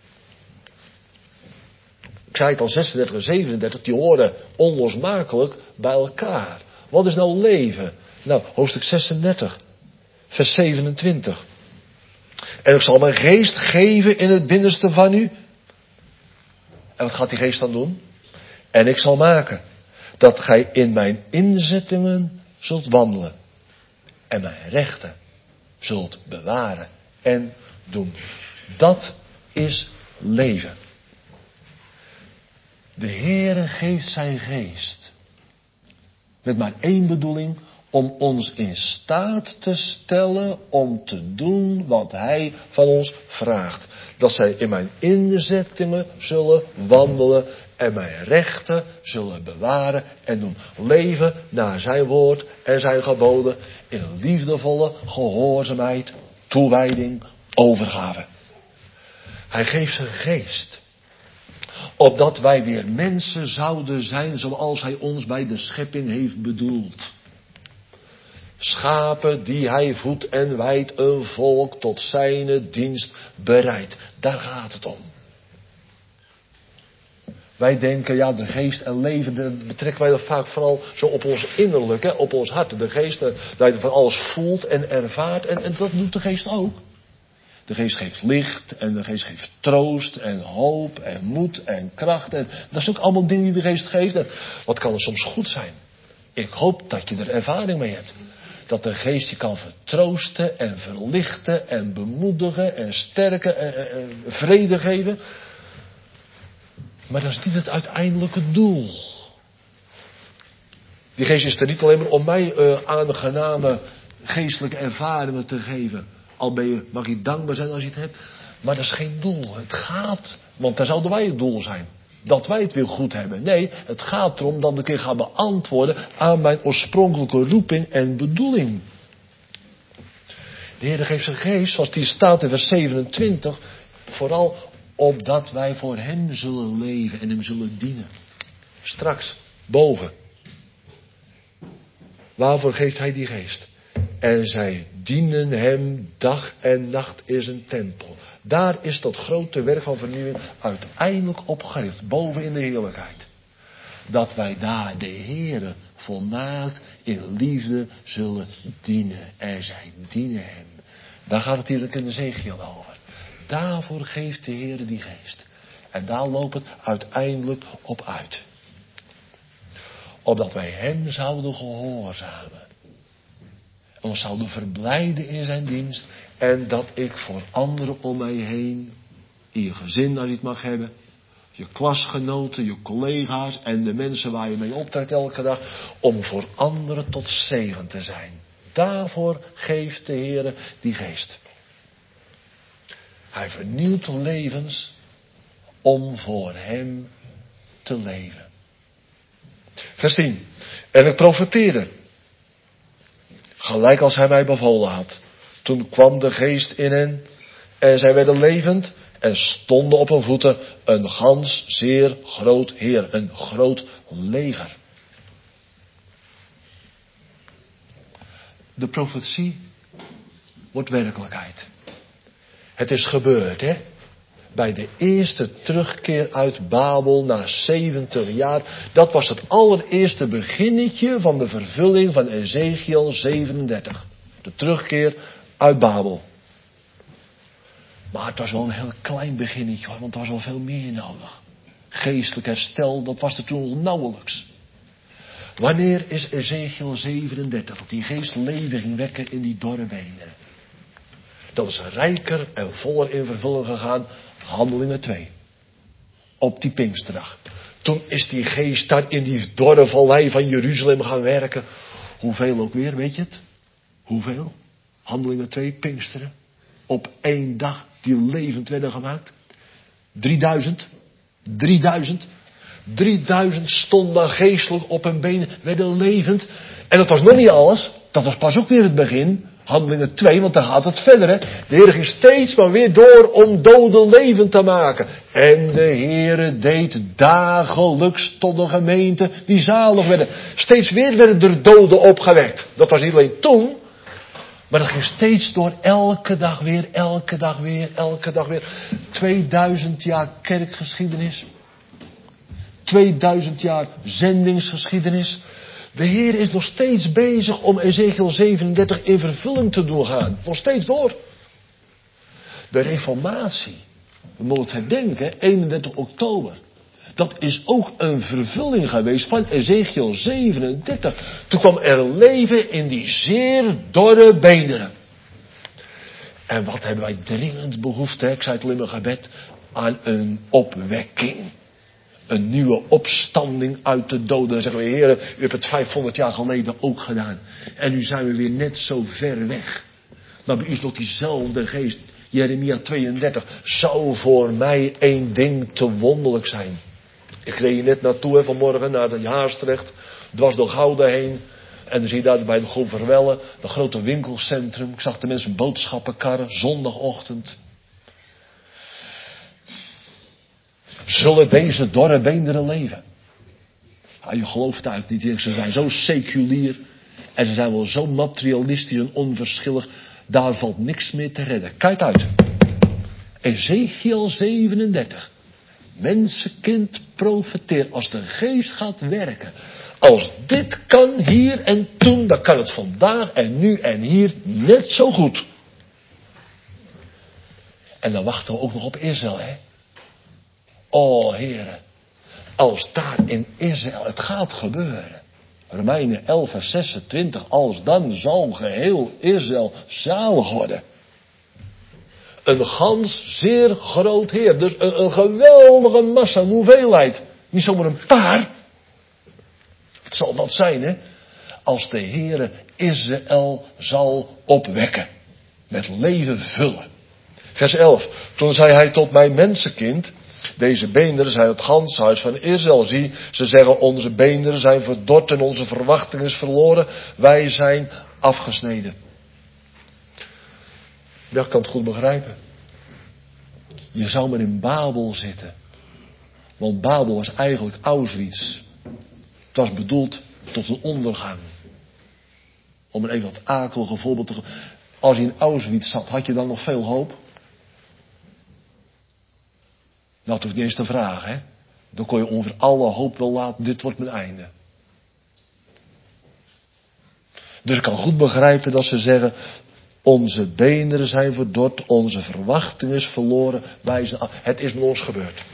Ik zei het al, zesendertig en zevenendertig, die horen onlosmakelijk bij elkaar. Wat is nou leven? Nou, hoofdstuk zesendertig, vers zevenentwintig. En ik zal mijn geest geven in het binnenste van u. En wat gaat die geest dan doen? En ik zal maken dat gij in mijn inzettingen zult wandelen. En mijn rechten zult bewaren en doen. Dat is leven. De Heere geeft zijn geest. Met maar één bedoeling. Om ons in staat te stellen om te doen wat hij van ons vraagt. dat zij in mijn inzettingen zullen wandelen en mijn rechten zullen bewaren en doen leven naar zijn woord en zijn geboden in liefdevolle gehoorzaamheid, toewijding, overgave. Hij geeft zijn geest, opdat wij weer mensen zouden zijn zoals hij ons bij de schepping heeft bedoeld. Schapen die hij voedt en wijdt, een volk tot zijne dienst bereidt. Daar gaat het om. Wij denken, ja, de geest en leven, dat betrekken wij dat vaak vooral zo op ons innerlijk, hè, op ons hart. De geest, dat je van alles voelt en ervaart, en, en dat doet de geest ook. De geest geeft licht, en de geest geeft troost, en hoop, en moed, en kracht. En dat zijn ook allemaal dingen die de geest geeft. En wat kan er soms goed zijn? Ik hoop dat je er ervaring mee hebt. Dat de geest je kan vertroosten en verlichten en bemoedigen en sterken en, en, en vrede geven. Maar dat is niet het uiteindelijke doel. Die geest is er niet alleen maar om mij uh, aangename geestelijke ervaringen te geven. Al ben je, mag je dankbaar zijn als je het hebt. Maar dat is geen doel. Het gaat, want daar zouden wij het doel zijn. Dat wij het weer goed hebben. Nee, het gaat erom dat ik weer ga beantwoorden aan mijn oorspronkelijke roeping en bedoeling. De Heer geeft zijn geest, zoals die staat in vers zevenentwintig, vooral opdat wij voor hem zullen leven en hem zullen dienen. Straks, boven. Waarvoor geeft hij die geest? En zij dienen hem dag en nacht in zijn tempel. Daar is dat grote werk van vernieuwing uiteindelijk op gericht. Boven in de heerlijkheid. Dat wij daar de Heere volmaakt in liefde zullen dienen. En zij dienen hem. Daar gaat het hier in Ezechiel over. Daarvoor geeft de Heere die geest. En daar loopt het uiteindelijk op uit. Opdat wij hem zouden gehoorzamen. En ons zouden verblijden in zijn dienst. En dat ik voor anderen om mij heen, in je gezin als je het mag hebben, je klasgenoten, je collega's en de mensen waar je mee optrekt elke dag, om voor anderen tot zegen te zijn. Daarvoor geeft de Heere die geest. Hij vernieuwt levens om voor hem te leven. Vers tien. En ik profeteerde, gelijk als hij mij bevolen had. Toen kwam de geest in hen en zij werden levend en stonden op hun voeten een gans zeer groot heer, een groot leger. De profetie wordt werkelijkheid. Het is gebeurd, hè? Bij de eerste terugkeer uit Babel na zeventig jaar. Dat was het allereerste beginnetje van de vervulling van Ezechiel zevenendertig. De terugkeer uit Babel. Maar het was wel een heel klein beginnetje hoor, want er was wel veel meer nodig. Geestelijk herstel, dat was er toen nog nauwelijks. Wanneer is Ezechiel zevenendertig, dat die geest leven ging wekken in die dorre beenderen? Dat is rijker en voller in vervulling gegaan. Handelingen twee. Op die Pinksterdag. Toen is die geest daar in die dorre vallei van Jeruzalem gaan werken. Hoeveel ook weer, weet je het? Hoeveel? Handelingen twee, Pinksteren. Op één dag die levend werden gemaakt. Drieduizend. Drieduizend. Drieduizend stonden geestelijk op hun benen, werden levend. En dat was nog niet alles. Dat was pas ook weer het begin. Handelingen twee, want daar gaat het verder. Hè? De Heer ging steeds maar weer door om doden levend te maken. En de Heer deed dagelijks tot de gemeente die zalig werden. Steeds weer werden er doden opgewekt. Dat was niet alleen toen. Maar dat ging steeds door, elke dag weer, elke dag weer, elke dag weer. tweeduizend jaar kerkgeschiedenis. tweeduizend jaar zendingsgeschiedenis. De Heer is nog steeds bezig om Ezechiel zevenendertig in vervulling te doen gaan. Nog steeds door. De reformatie, we mogen het herdenken, eenendertig oktober. Dat is ook een vervulling geweest van Ezechiel zevenendertig. Toen kwam er leven in die zeer dorre beenderen. En wat hebben wij dringend behoefte, ik zei het al in mijn gebed, aan een opwekking. Een nieuwe opstanding uit de doden. Dan zeggen we, Heer, u hebt het vijfhonderd jaar geleden ook gedaan. En nu zijn we weer net zo ver weg. Maar bij u is nog diezelfde geest. Jeremia tweeëndertig. Zou voor mij één ding te wonderlijk zijn. Ik reed hier net naartoe hè, vanmorgen naar de Haastrecht. Dwars door Gouda heen. En dan zie je daar bij de Goverwelle, dat grote winkelcentrum. Ik zag de mensen boodschappen karren, zondagochtend. Zullen deze dorre beenderen leven? Ja, je gelooft het eigenlijk niet. Ze zijn zo seculier. En ze zijn wel zo materialistisch en onverschillig. Daar valt niks meer te redden. Kijk uit. Ezekiel zevenendertig. Mensenkind, profeteer. Als de geest gaat werken. Als dit kan hier en toen, dan kan het vandaag en nu en hier net zo goed. En dan wachten we ook nog op Israël, hè. O, heren. Als daar in Israël, het gaat gebeuren. Romeinen elf vers zesentwintig. Als dan zal geheel Israël zalig worden. Een gans zeer groot heer. Dus een, een geweldige massa, een hoeveelheid. Niet zomaar een paar. Het zal wat zijn, hè. Als de Heere Israël zal opwekken. Met leven vullen. Vers elf. Toen zei hij tot mijn mensenkind. Deze beenderen zijn het ganse huis van Israël. Zie, ze zeggen onze beenderen zijn verdord en onze verwachting is verloren. Wij zijn afgesneden. Ja, ik kan het goed begrijpen. Je zou maar in Babel zitten. Want Babel was eigenlijk Auschwitz. Het was bedoeld tot een ondergang. Om een even wat akelige voorbeeld te geven. Als je in Auschwitz zat, had je dan nog veel hoop? Nou, het hoeft niet eens te vragen, hè. Dan kon je ongeveer alle hoop wel laten, dit wordt mijn einde. Dus ik kan goed begrijpen dat ze zeggen, onze beenderen zijn verdord, onze verwachting is verloren, wij zijn af. Het is met ons gebeurd.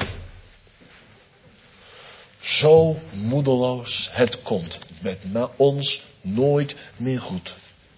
Zo moedeloos het komt. Met ons nooit meer goed.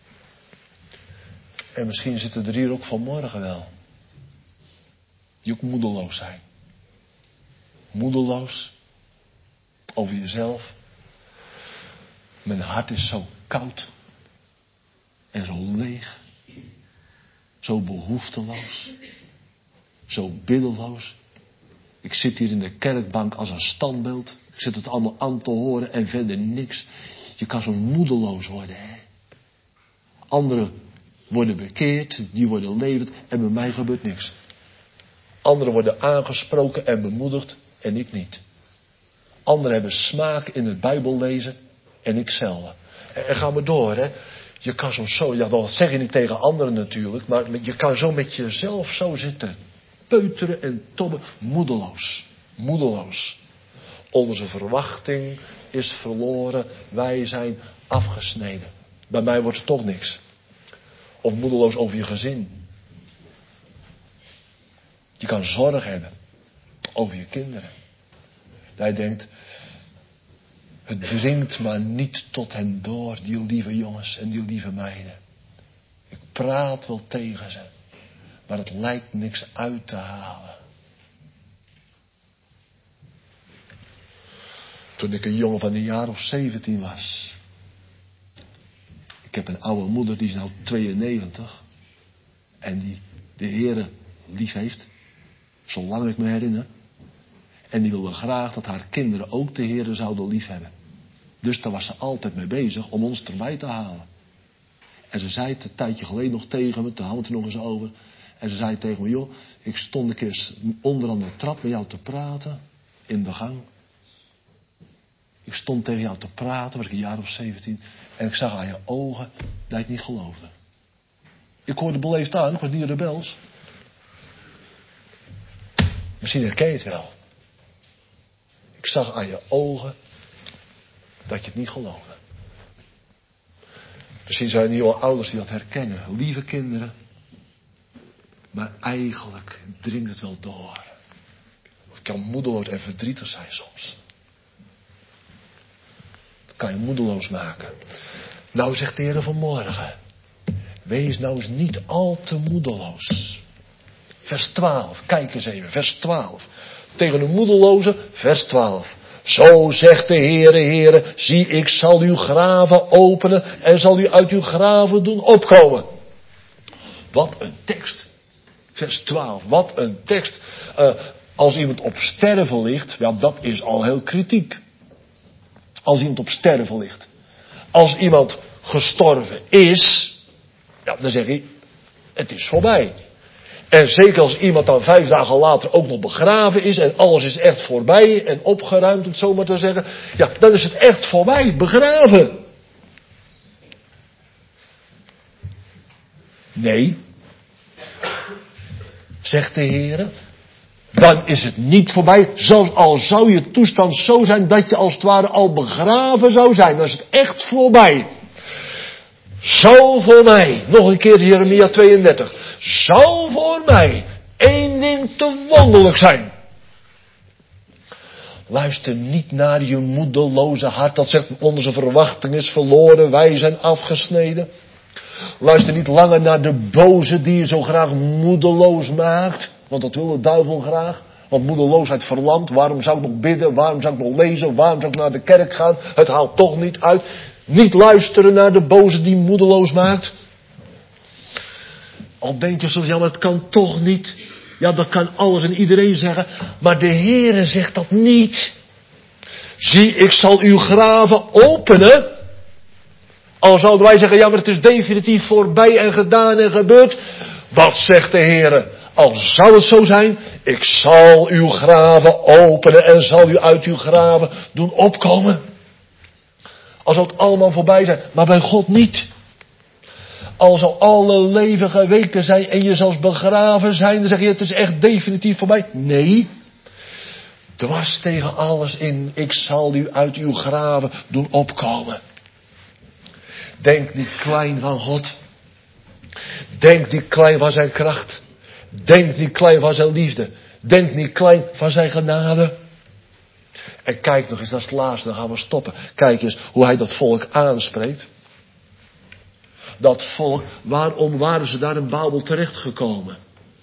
En misschien zitten er hier ook vanmorgen wel. Die ook moedeloos zijn. Moedeloos. Over jezelf. Mijn hart is zo koud. En zo leeg. Zo behoefteloos. Zo biddeloos. Ik zit hier in de kerkbank als een standbeeld. Ik zit het allemaal aan te horen en verder niks. Je kan zo moedeloos worden, hè. Anderen worden bekeerd, die worden levend en bij mij gebeurt niks. Anderen worden aangesproken en bemoedigd en ik niet. Anderen hebben smaak in het Bijbel lezen en ik zelf. En, en ga maar door, hè. Je kan zo, zo, ja dat zeg je niet tegen anderen natuurlijk, maar je kan zo met jezelf zo zitten. Peuteren en tobben, moedeloos. Moedeloos. Onze verwachting is verloren. Wij zijn afgesneden. Bij mij wordt het toch niks. Of moedeloos over je gezin. Je kan zorg hebben. Over je kinderen. Dat je denkt. Het dringt maar niet tot hen door. Die lieve jongens en die lieve meiden. Ik praat wel tegen ze. Maar het lijkt niks uit te halen. Toen ik een jongen van een jaar of zeventien was. Ik heb een oude moeder, die is nou tweeënnegentig. En die de Heere lief heeft. Zolang ik me herinner. En die wilde graag dat haar kinderen ook de Heere zouden lief hebben. Dus daar was ze altijd mee bezig om ons erbij te halen. En ze zei het een tijdje geleden nog tegen me, daar hadden we het er nog eens over. En ze zei tegen me, joh, ik stond een keer onderaan de trap met jou te praten. In de gang. Ik stond tegen jou te praten, was ik een jaar of zeventien. En ik zag aan je ogen dat je het niet geloofde. Ik hoorde beleefd aan, ik was niet rebels. Misschien herken je het wel. Ik zag aan je ogen dat je het niet geloofde. Misschien zijn er nieuwe ouders die dat herkennen. Lieve kinderen. Maar eigenlijk dringt het wel door. Het kan moedeloos en verdrietig zijn soms. Dat kan je moedeloos maken. Nou zegt de Heer vanmorgen. Wees nou eens niet al te moedeloos. Vers twaalf. Kijk eens even. Vers twaalf. Tegen een moedeloze. Vers twaalf. Zo zegt de Heere, Heere. Zie, ik zal uw graven openen. En zal u uit uw graven doen opkomen. Wat een tekst. Vers twaalf. Wat een tekst. Uh, als iemand op sterven ligt, ja, dat is al heel kritiek. Als iemand op sterven ligt. Als iemand gestorven is, ja, dan zeg ik, het is voorbij. En zeker als iemand dan vijf dagen later ook nog begraven is en alles is echt voorbij en opgeruimd, om het zo maar te zeggen. Ja, dan is het echt voorbij, begraven. Nee, zegt de Heer, dan is het niet voorbij. Zelfs al zou je toestand zo zijn dat je als het ware al begraven zou zijn, dan is het echt voorbij. Zou voor mij, nog een keer Jeremia tweeëndertig, zou voor mij één ding te wonderlijk zijn. Luister niet naar je moedeloze hart dat zegt onze verwachting is verloren, wij zijn afgesneden. Luister niet langer naar de boze die je zo graag moedeloos maakt, want dat wil de duivel graag. Want moedeloosheid verlamt, waarom zou ik nog bidden, waarom zou ik nog lezen, waarom zou ik naar de kerk gaan, het haalt toch niet uit. Niet luisteren naar de boze die moedeloos maakt. Al denk je soms, ja maar het kan toch niet. Ja, dat kan alles en iedereen zeggen. Maar de Heere zegt dat niet. Zie, ik zal uw graven openen. Al zouden wij zeggen, ja maar het is definitief voorbij en gedaan en gebeurd. Wat zegt de Heere? Al zou het zo zijn, ik zal uw graven openen en zal u uit uw graven doen opkomen. Al zou het allemaal voorbij zijn, maar bij God niet. Al zou alle leven geweken zijn en je zelfs begraven zijn, dan zeg je het is echt definitief voorbij. Nee, dwars tegen alles in, ik zal u uit uw graven doen opkomen. Denk niet klein van God. Denk niet klein van zijn kracht. Denk niet klein van zijn liefde. Denk niet klein van zijn genade. En kijk nog eens, dat is het laatste, dan gaan we stoppen. Kijk eens hoe hij dat volk aanspreekt. Dat volk, waarom waren ze daar in Babel terechtgekomen?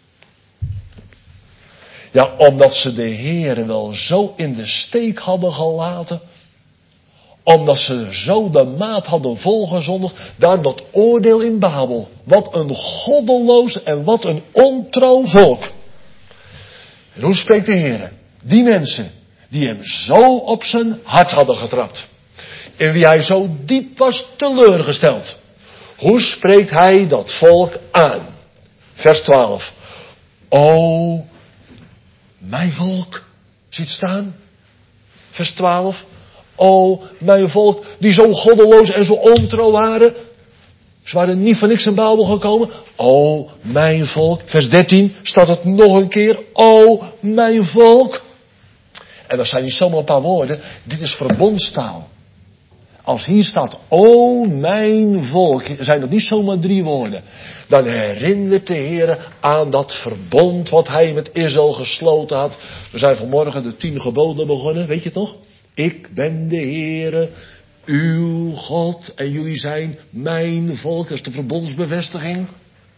Ja, omdat ze de Heere wel zo in de steek hadden gelaten. Omdat ze zo de maat hadden volgezondigd. Daar dat oordeel in Babel. Wat een goddeloos en wat een ontrouw volk. En hoe spreekt de Heere? Die mensen die hem zo op zijn hart hadden getrapt. In wie hij zo diep was teleurgesteld. Hoe spreekt hij dat volk aan? Vers twaalf. O, mijn volk. Ziet staan? Vers twaalf. O, mijn volk die zo goddeloos en zo ontrouw waren. Ze waren niet van niks in Babel gekomen. O, mijn volk. Vers dertien staat het nog een keer. O, mijn volk. En dat zijn niet zomaar een paar woorden. Dit is verbondstaal. Als hier staat, o mijn volk, zijn dat niet zomaar drie woorden. Dan herinnert de Heer aan dat verbond wat hij met Israël gesloten had. We zijn vanmorgen de tien geboden begonnen, weet je toch? Ik ben de Heere, uw God, en jullie zijn mijn volk. Dat is de verbondsbevestiging.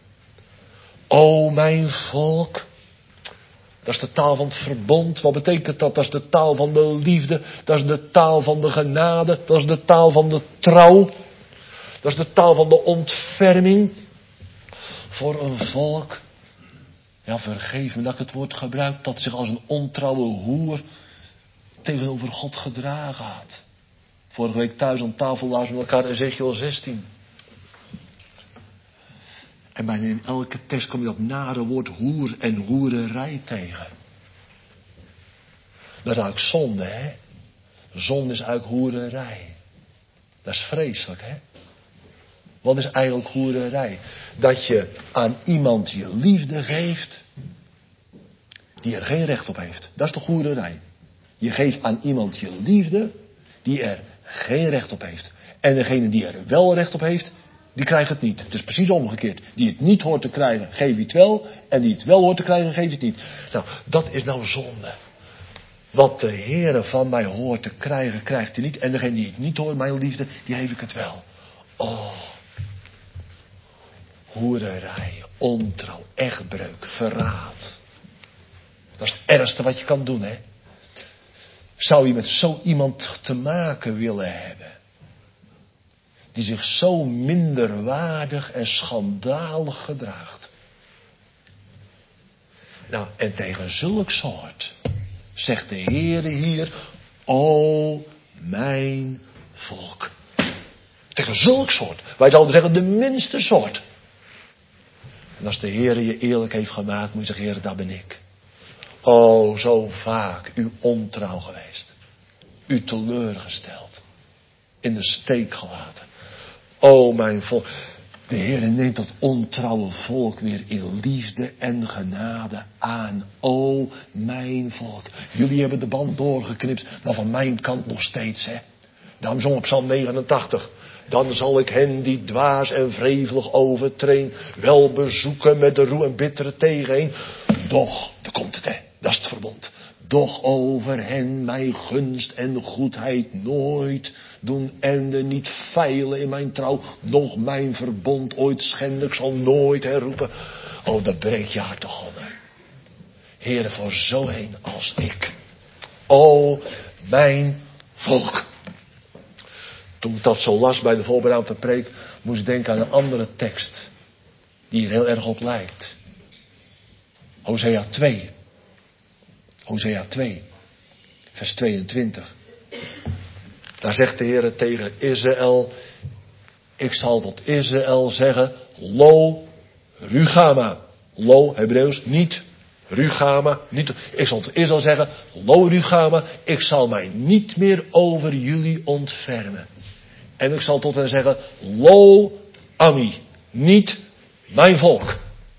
O mijn volk. Dat is de taal van het verbond. Wat betekent dat? Dat is de taal van de liefde. Dat is de taal van de genade. Dat is de taal van de trouw. Dat is de taal van de ontferming. Voor een volk. Ja, vergeef me dat ik het woord gebruik. Dat zich als een ontrouwe hoer tegenover God gedragen had. Vorige week thuis aan tafel lazen we elkaar Ezechiel zestien. En bijna in elke tekst kom je dat nare woord hoer en hoererij tegen. Dat is eigenlijk zonde, hè? Zonde is eigenlijk hoererij. Dat is vreselijk, hè? Wat is eigenlijk hoererij? Dat je aan iemand je liefde geeft die er geen recht op heeft. Dat is toch hoererij? Je geeft aan iemand je liefde die er geen recht op heeft. En degene die er wel recht op heeft, die krijgt het niet. Het is precies omgekeerd. Die het niet hoort te krijgen, geef je het wel. En die het wel hoort te krijgen, geef je het niet. Nou, dat is nou zonde. Wat de Heere van mij hoort te krijgen, krijgt hij niet. En degene die het niet hoort, mijn liefde, die geef ik het wel. Oh. Hoererij, ontrouw, echtbreuk, verraad. Dat is het ergste wat je kan doen, hè. Zou je met zo iemand te maken willen hebben? Die zich zo minderwaardig en schandalig gedraagt. Nou, en tegen zulk soort zegt de Heere hier, o mijn volk. Tegen zulk soort. Wij zouden zeggen de minste soort. En als de Heere je eerlijk heeft gemaakt, moet je zeggen, Heere, dat ben ik. O, zo vaak u ontrouw geweest. U teleurgesteld. In de steek gelaten. O mijn volk. De Heere neemt dat ontrouwe volk weer in liefde en genade aan. O mijn volk. Jullie hebben de band doorgeknipt, maar van mijn kant nog steeds, hè. Daarom zong op Psalm negenentachtig. Dan zal ik hen die dwaas en wrevelig overtreden wel bezoeken met de roe en bittere tegenheen. Doch, daar komt het, hè. Dat is het verbond. Doch over hen mijn gunst en goedheid nooit doen enden, niet veilen in mijn trouw, nog mijn verbond ooit schenden, ik zal nooit herroepen. Oh, dat breekt je hart toch onder. Heere, voor zo een als ik. O, mijn volk. Toen ik dat zo las bij de voorbereiding op de preek, moest ik denken aan een andere tekst, die hier heel erg op lijkt. Hosea twee. Hosea twee, vers tweeëntwintig. Daar zegt de Heer tegen Israël, ik zal tot Israël zeggen, lo Rugama. Lo, Hebreeuws, niet Rugama. Niet, ik zal tot Israël zeggen, lo Rugama, ik zal mij niet meer over jullie ontfermen. En ik zal tot hen zeggen, lo Ami, niet mijn volk.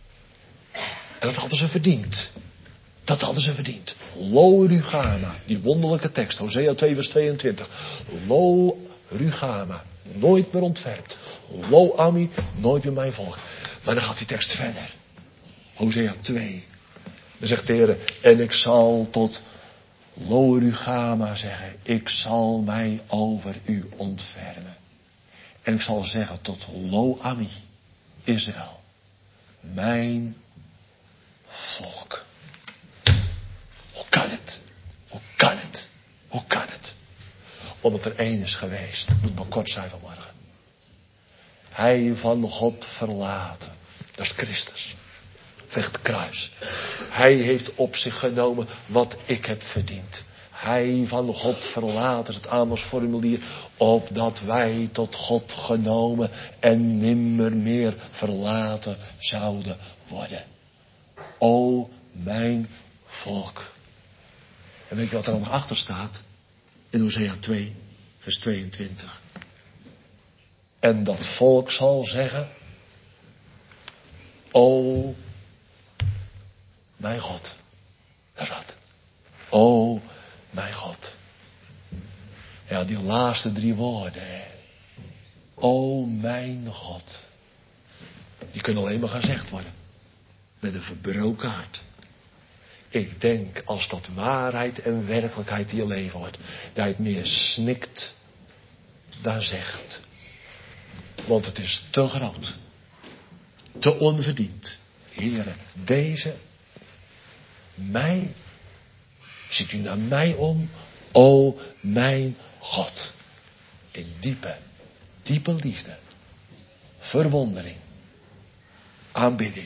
En dat hadden ze verdiend. Dat hadden ze verdiend. Lo Rugama, die wonderlijke tekst, Hosea twee vers tweeëntwintig. Lo Rugama, nooit meer ontfermd. Lo Ami, nooit meer mijn volk. Maar dan gaat die tekst verder. Hosea twee. Dan zegt de Heer, en ik zal tot Lo Rugama zeggen, ik zal mij over u ontfermen. En ik zal zeggen tot Lo Ami, Israël, mijn volk. Hoe kan het? Hoe kan het? Hoe kan het? Omdat er één is geweest. Het moet maar kort zijn vanmorgen. Hij van God verlaten. Dat is Christus. Vecht het kruis. Hij heeft op zich genomen wat ik heb verdiend. Hij van God verlaten, het Amos-formulier, opdat wij tot God genomen en nimmer meer verlaten zouden worden. O mijn volk. En weet je wat er dan nog achter staat? In Hosea twee, vers tweeëntwintig. En dat volk zal zeggen, o mijn God. Dat is wat. O mijn God. Ja, die laatste drie woorden. Hè. O mijn God. Die kunnen alleen maar gezegd worden. Met een verbroken hart. Ik denk, als dat waarheid en werkelijkheid in je leven wordt, dat je het meer snikt dan zegt. Want het is te groot. Te onverdiend. Heere, deze, mij, ziet u naar mij om, o mijn God. In diepe, diepe liefde, verwondering, aanbidding.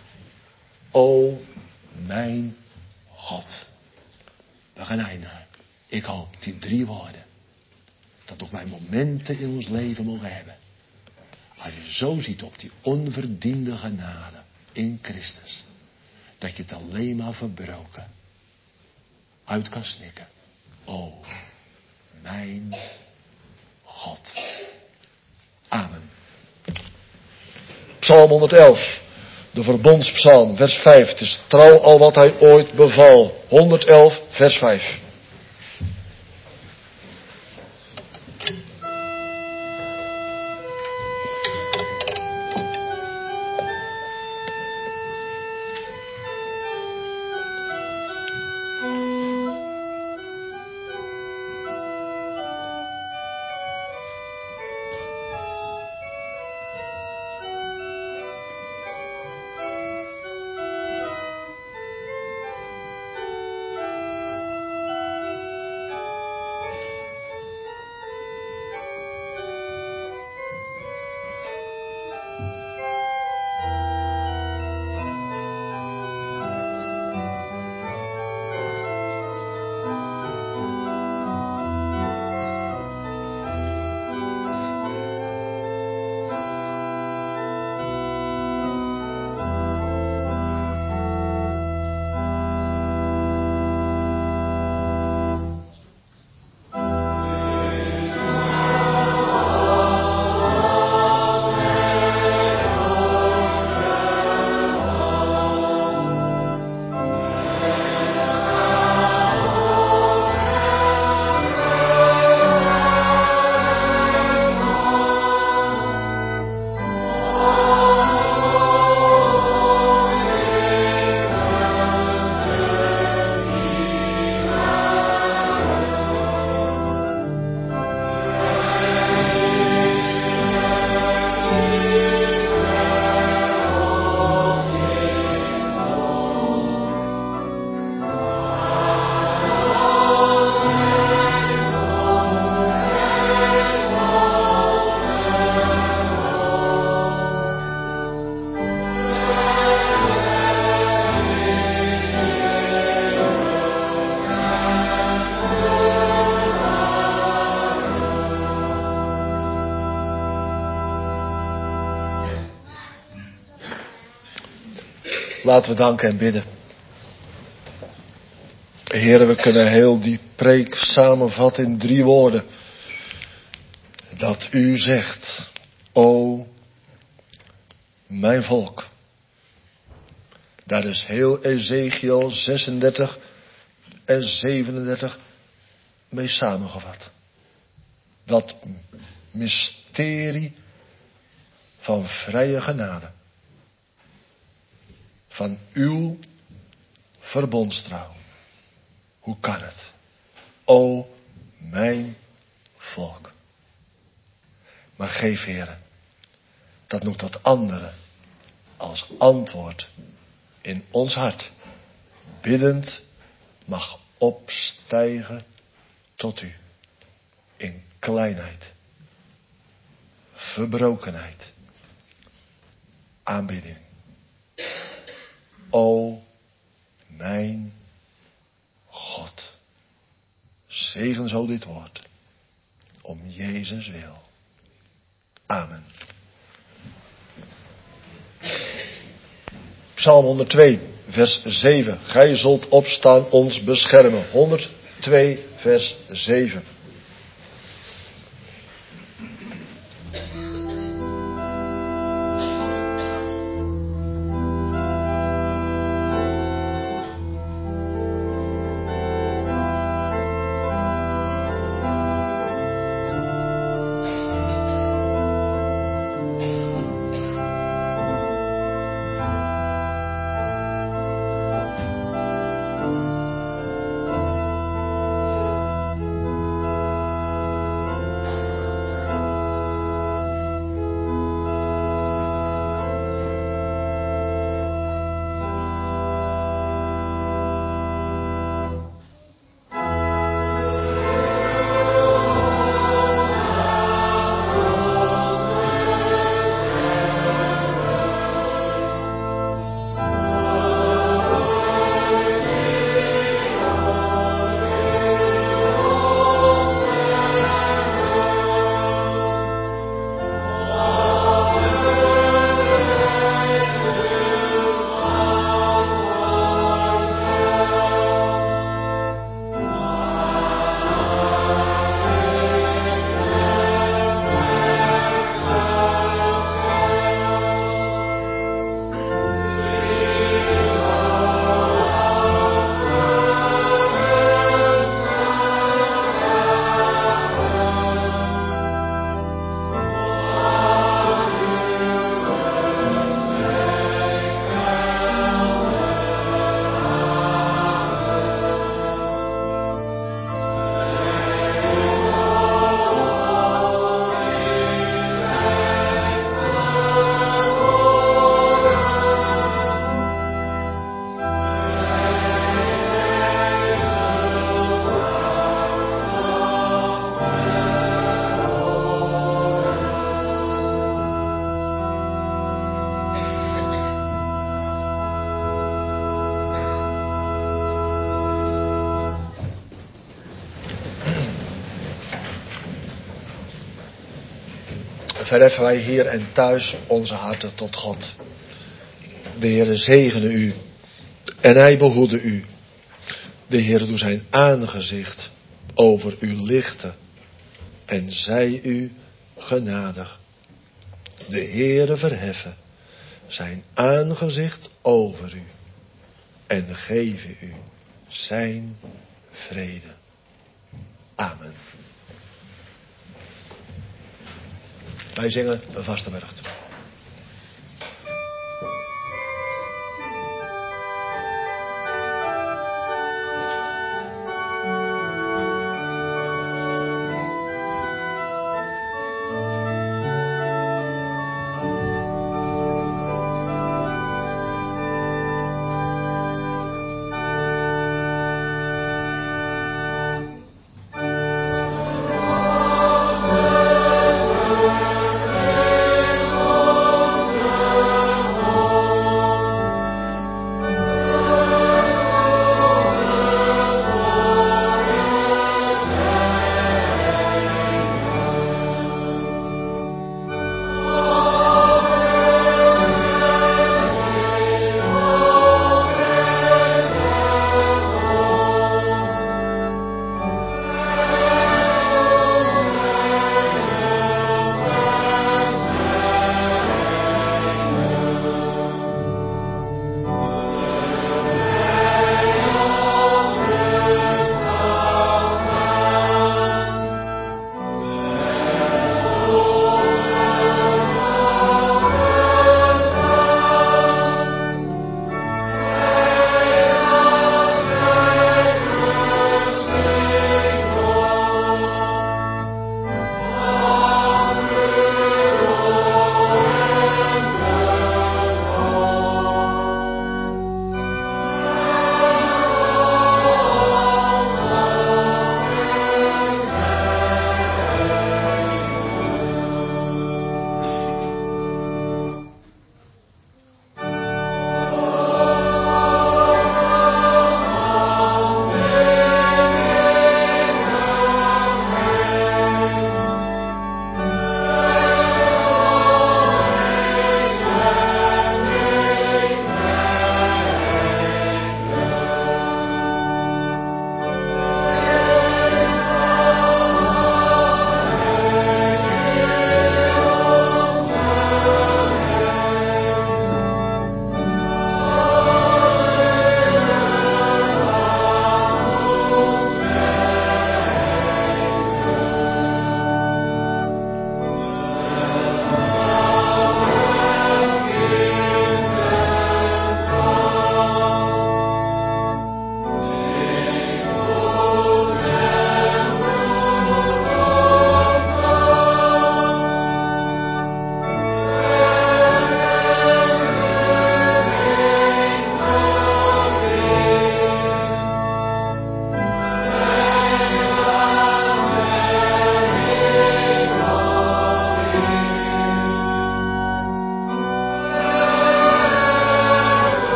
O mijn God. We gaan eindigen. Ik hoop die drie woorden. Dat ook wij momenten in ons leven mogen hebben. Als je zo ziet op die onverdiende genade in Christus. Dat je het alleen maar verbroken uit kan snikken. O mijn God. Amen. Psalm honderd-elf. De verbondspsalm, vers vijf. Het is trouw al wat hij ooit beval. honderd-elf, vers vijf. Laten we danken en bidden. Heren, we kunnen heel die preek samenvatten in drie woorden. Dat u zegt, o mijn volk. Daar is heel Ezekiel zesendertig en zevenendertig mee samengevat. Dat mysterie van vrije genade. Van uw verbondstrouw. Hoe kan het? O mijn volk. Maar geef, Heere, dat nog dat andere als antwoord in ons hart biddend mag opstijgen tot u. In kleinheid, verbrokenheid, aanbidding. O mijn God, zegen zo dit woord, om Jezus wil. Amen. Psalm honderdtwee, vers zeven. Gij zult opstaan ons beschermen. honderdtwee, vers zeven. Verheffen wij hier en thuis onze harten tot God. De Heere zegene u en hij behoede u. De Heere doet zijn aangezicht over u lichten en zij u genadig. De Heere verheffen zijn aangezicht over u en geven u zijn vrede. Amen. Wij zingen een vaste bergt.